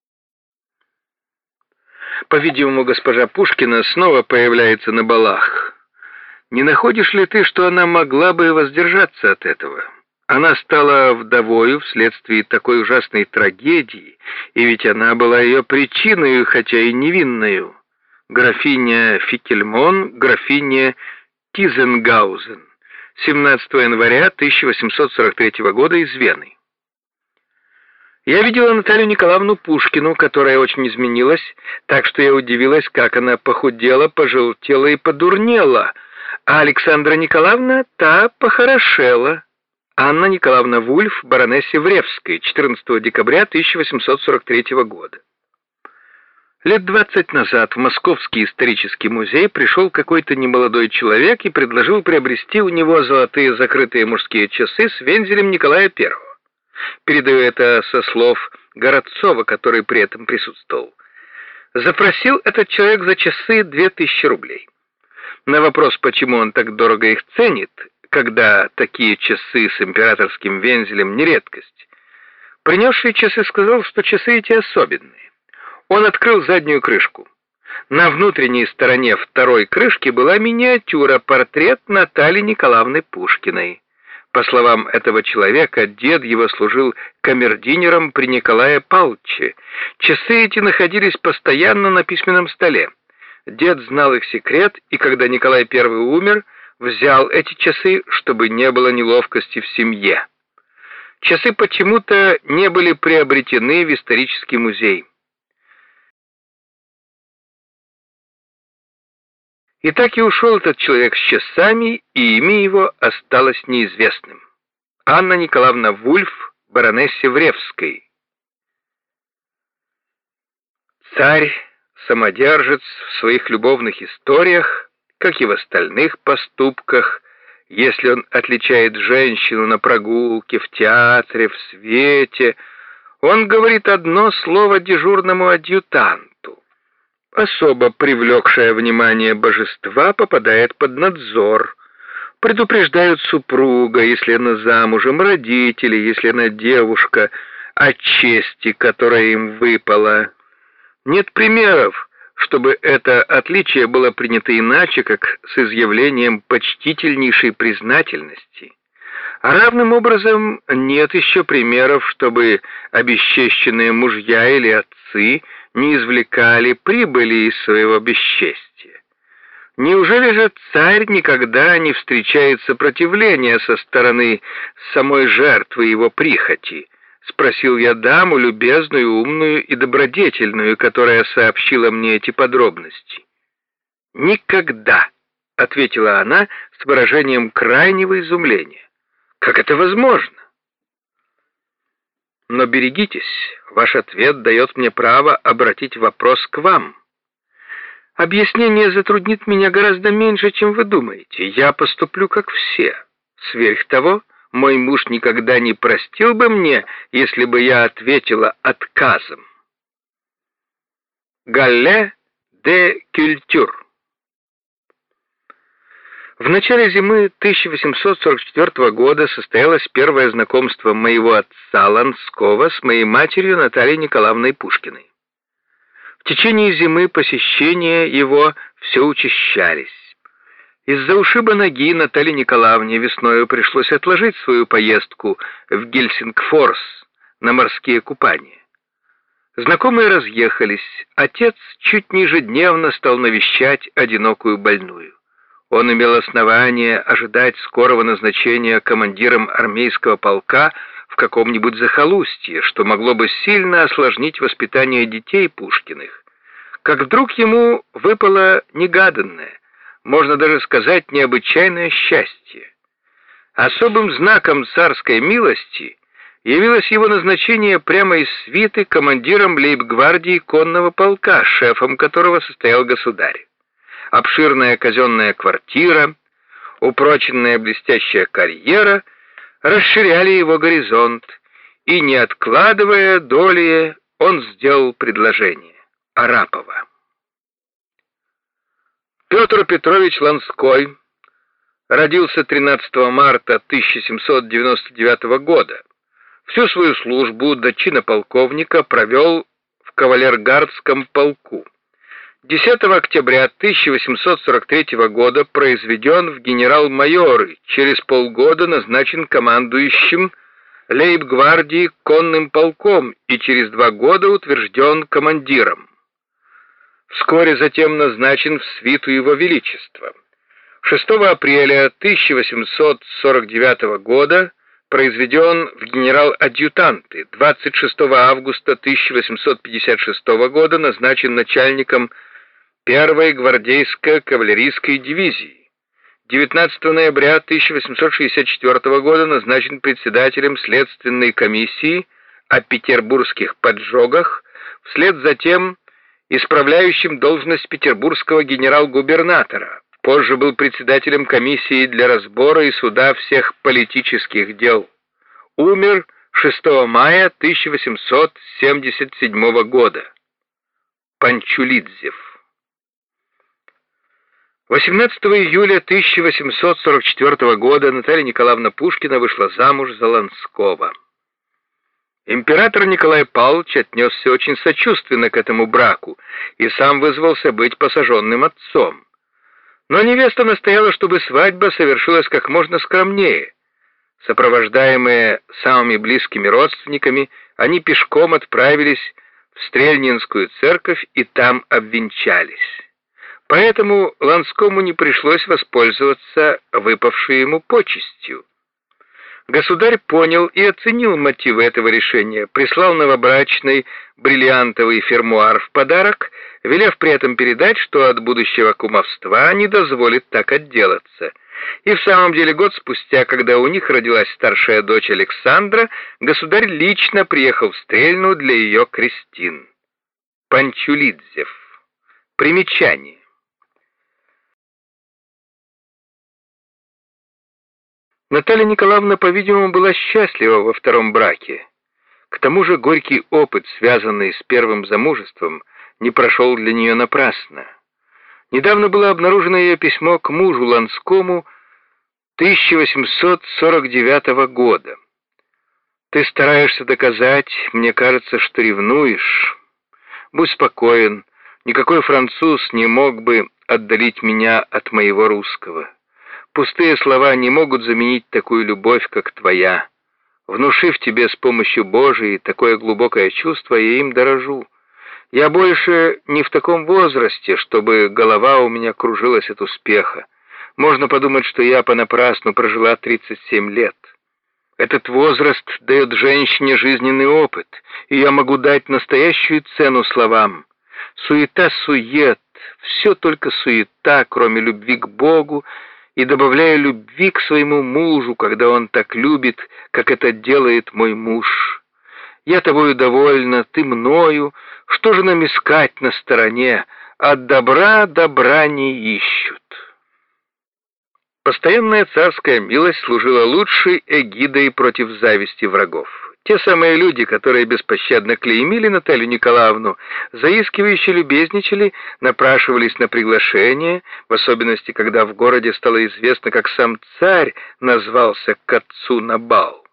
По-видимому, госпожа Пушкина снова появляется на балах. Не находишь ли ты, что она могла бы воздержаться от этого? Она стала вдовою вследствие такой ужасной трагедии, и ведь она была ее причиной, хотя и невинною. Графиня Фикельмон, графиня Тизенгаузен, 17 января 1843 года из Вены. Я видела Наталью Николаевну Пушкину, которая очень изменилась, так что я удивилась, как она похудела, пожелтела и подурнела, а Александра Николаевна та похорошела. Анна Николаевна Вульф, баронессе Вревской, 14 декабря 1843 года. Лет 20 назад в Московский исторический музей пришел какой-то немолодой человек и предложил приобрести у него золотые закрытые мужские часы с вензелем Николая I. Передаю это со слов Городцова, который при этом присутствовал. Запросил этот человек за часы 2000 рублей. На вопрос, почему он так дорого их ценит, когда такие часы с императорским вензелем не редкость, принесший часы сказал, что часы эти особенные. Он открыл заднюю крышку. На внутренней стороне второй крышки была миниатюра, портрет Натальи Николаевны Пушкиной. По словам этого человека, дед его служил камердинером при Николае Павловиче. Часы эти находились постоянно на письменном столе. Дед знал их секрет, и когда Николай I умер, взял эти часы, чтобы не было неловкости в семье. Часы почему-то не были приобретены в исторический музей. И так и ушел этот человек с часами, и имя его осталось неизвестным. Анна Николаевна Вульф, баронессе Вревской. Царь-самодержец в своих любовных историях, как и в остальных поступках, если он отличает женщину на прогулке, в театре, в свете, он говорит одно слово дежурному адъютанту. Особо привлекшее внимание божества попадает под надзор. Предупреждают супруга, если она замужем, родители, если она девушка, о чести, которая им выпала. Нет примеров, чтобы это отличие было принято иначе, как с изъявлением почтительнейшей признательности. А равным образом нет еще примеров, чтобы обесчещенные мужья или отцы не извлекали прибыли из своего бесчестия. Неужели же царь никогда не встречает сопротивления со стороны самой жертвы его прихоти? Спросил я даму, любезную, умную и добродетельную, которая сообщила мне эти подробности. «Никогда», — ответила она с выражением крайнего изумления. «Как это возможно?» «Но берегитесь, ваш ответ дает мне право обратить вопрос к вам. Объяснение затруднит меня гораздо меньше, чем вы думаете. Я поступлю, как все. Сверх того, мой муж никогда не простил бы мне, если бы я ответила отказом». Галле де Культюр. В начале зимы 1844 года состоялось первое знакомство моего отца Ланского с моей матерью Натальей Николаевной Пушкиной. В течение зимы посещения его все учащались. Из-за ушиба ноги Наталье Николаевне весною пришлось отложить свою поездку в Гельсингфорс на морские купания. Знакомые разъехались, отец чуть не ежедневно стал навещать одинокую больную. Он имел основание ожидать скорого назначения командиром армейского полка в каком-нибудь захолустье, что могло бы сильно осложнить воспитание детей Пушкиных. Как вдруг ему выпало негаданное, можно даже сказать необычайное счастье. Особым знаком царской милости явилось его назначение прямо из свиты командиром лейб-гвардии конного полка, шефом которого состоял государь. Обширная казенная квартира, упроченная блестящая карьера расширяли его горизонт, и, не откладывая доли, он сделал предложение. Арапова. Петр Петрович Ланской родился 13 марта 1799 года. Всю свою службу до чина полковника провел в кавалергардском полку. 10 октября 1843 года произведен в генерал-майоры, через полгода назначен командующим лейб-гвардии конным полком и через 2 года утвержден командиром. Вскоре затем назначен в свиту его величества. 6 апреля 1849 года произведен в генерал-адъютанты. 26 августа 1856 года назначен начальником 1-й гвардейской кавалерийской дивизии. 19 ноября 1864 года назначен председателем следственной комиссии о петербургских поджогах, вслед за тем исправляющим должность петербургского генерал-губернатора. Позже был председателем комиссии для разбора и суда всех политических дел. Умер 6 мая 1877 года. Панчулидзев. 18 июля 1844 года Наталья Николаевна Пушкина вышла замуж за Ланского. Император Николай Павлович отнесся очень сочувственно к этому браку и сам вызвался быть посаженным отцом. Но невеста настояла, чтобы свадьба совершилась как можно скромнее. Сопровождаемые самыми близкими родственниками, они пешком отправились в Стрельнинскую церковь и там обвенчались. Поэтому Ланскому не пришлось воспользоваться выпавшей ему почестью. Государь понял и оценил мотивы этого решения, прислал новобрачный бриллиантовый фермуар в подарок, велев при этом передать, что от будущего кумовства не дозволит так отделаться. И в самом деле год спустя, когда у них родилась старшая дочь Александра, государь лично приехал в Стрельну для ее крестин. Панчулидзев. Примечание. Наталья Николаевна, по-видимому, была счастлива во втором браке. К тому же горький опыт, связанный с первым замужеством, не прошел для нее напрасно. Недавно было обнаружено ее письмо к мужу Ланскому 1849 года. «Ты стараешься доказать, мне кажется, что ревнуешь. Будь спокоен, никакой француз не мог бы отдалить меня от моего русского. Пустые слова не могут заменить такую любовь, как твоя. Внушив тебе с помощью Божией такое глубокое чувство, я им дорожу. Я больше не в таком возрасте, чтобы голова у меня кружилась от успеха. Можно подумать, что я понапрасну прожила 37 лет. Этот возраст дает женщине жизненный опыт, и я могу дать настоящую цену словам. Суета-сует, все только суета, кроме любви к Богу, и добавляя любви к своему мужу, когда он так любит, как это делает мой муж. Я тобою довольна, ты мною, что же нам искать на стороне? От добра добра не ищут. Постоянная царская милость служила лучшей эгидой против зависти врагов. Те самые люди, которые беспощадно клеймили Наталью Николаевну, заискивающе любезничали, напрашивались на приглашение, в особенности, когда в городе стало известно, как сам царь назвался к отцу на бал.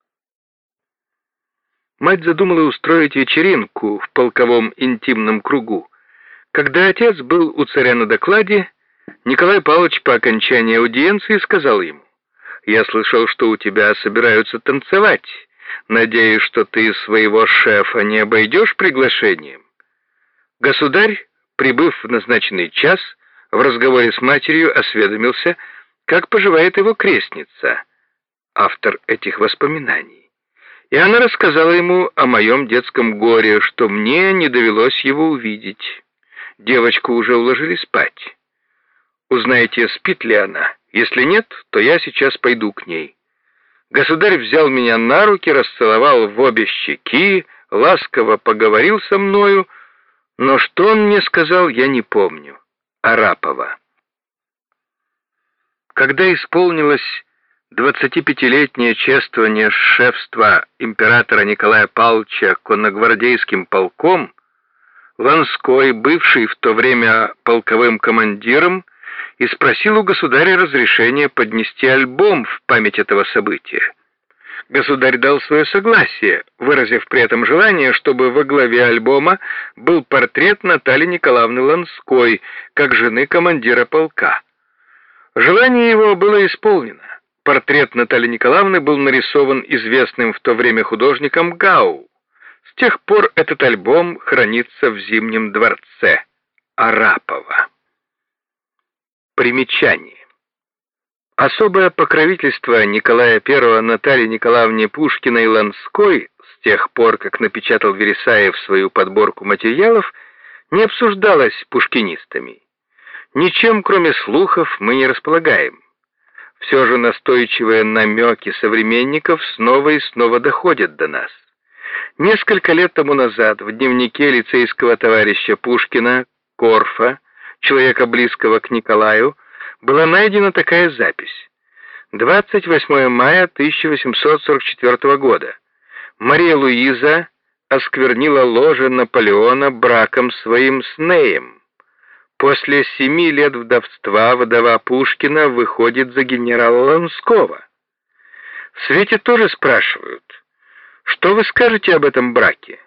Мать задумала устроить вечеринку в полковом интимном кругу. Когда отец был у царя на докладе, Николай Павлович по окончании аудиенции сказал ему: «Я слышал, что у тебя собираются танцевать. Надеюсь, что ты своего шефа не обойдешь приглашением». Государь, прибыв в назначенный час, в разговоре с матерью осведомился, как поживает его крестница, автор этих воспоминаний. И она рассказала ему о моем детском горе, что мне не довелось его увидеть. Девочку уже уложили спать. Узнаете, спит ли она. Если нет, то я сейчас пойду к ней. Государь взял меня на руки, расцеловал в обе щеки, ласково поговорил со мною, но что он мне сказал, я не помню. Арапова. Когда исполнилось 25-летнее чествование шефства императора Николая Павловича конногвардейским полком, Ланской, бывший в то время полковым командиром, и спросил у государя разрешения поднести альбом в память этого события. Государь дал свое согласие, выразив при этом желание, чтобы во главе альбома был портрет Натальи Николаевны Ланской, как жены командира полка. Желание его было исполнено. Портрет Натальи Николаевны был нарисован известным в то время художником Гау. С тех пор этот альбом хранится в Зимнем дворце Арапова. Примечание. Особое покровительство Николая I Наталье Николаевне Пушкиной Ланской с тех пор, как напечатал Вересаев свою подборку материалов, не обсуждалось пушкинистами. Ничем, кроме слухов, мы не располагаем. Все же настойчивые намеки современников снова и снова доходят до нас. Несколько лет тому назад в дневнике лицейского товарища Пушкина Корфа, человека близкого к Николаю, была найдена такая запись. 28 мая 1844 года. Мария Луиза осквернила ложе Наполеона браком своим с Неем. После 7 лет вдовства вдова Пушкина выходит за генерала Ланского. В свете тоже спрашивают, что вы скажете об этом браке?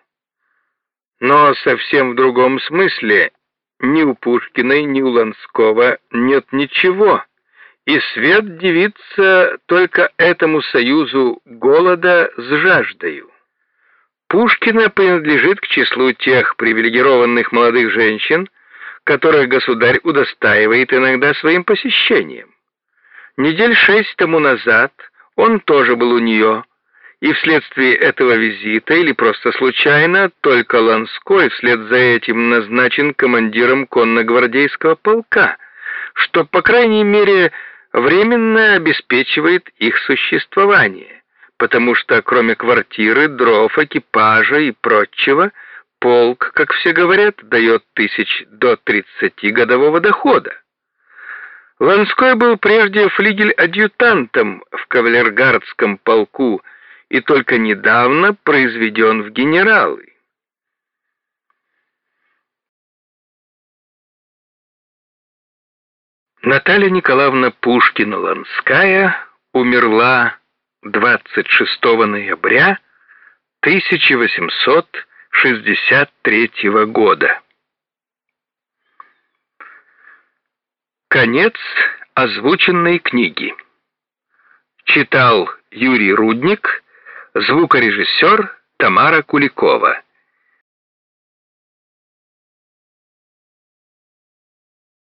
Но совсем в другом смысле. Ни у Пушкиной, ни у Ланского нет ничего, и свет дивится только этому союзу голода с жаждою. Пушкина принадлежит к числу тех привилегированных молодых женщин, которых государь удостаивает иногда своим посещением. Недель 6 тому назад он тоже был у нее, и вследствие этого визита, или просто случайно, только Ланской вслед за этим назначен командиром конногвардейского полка, что, по крайней мере, временно обеспечивает их существование, потому что, кроме квартиры, дров, экипажа и прочего, полк, как все говорят, дает 1000 до 30 годового дохода. Ланской был прежде флигель-адъютантом в кавалергардском полку, и только недавно произведен в генералы. Наталья Николаевна Пушкина-Ланская умерла 26 ноября 1863 года. Конец озвученной книги. Читал Юрий Рудник, звукорежиссер Тамара Куликова.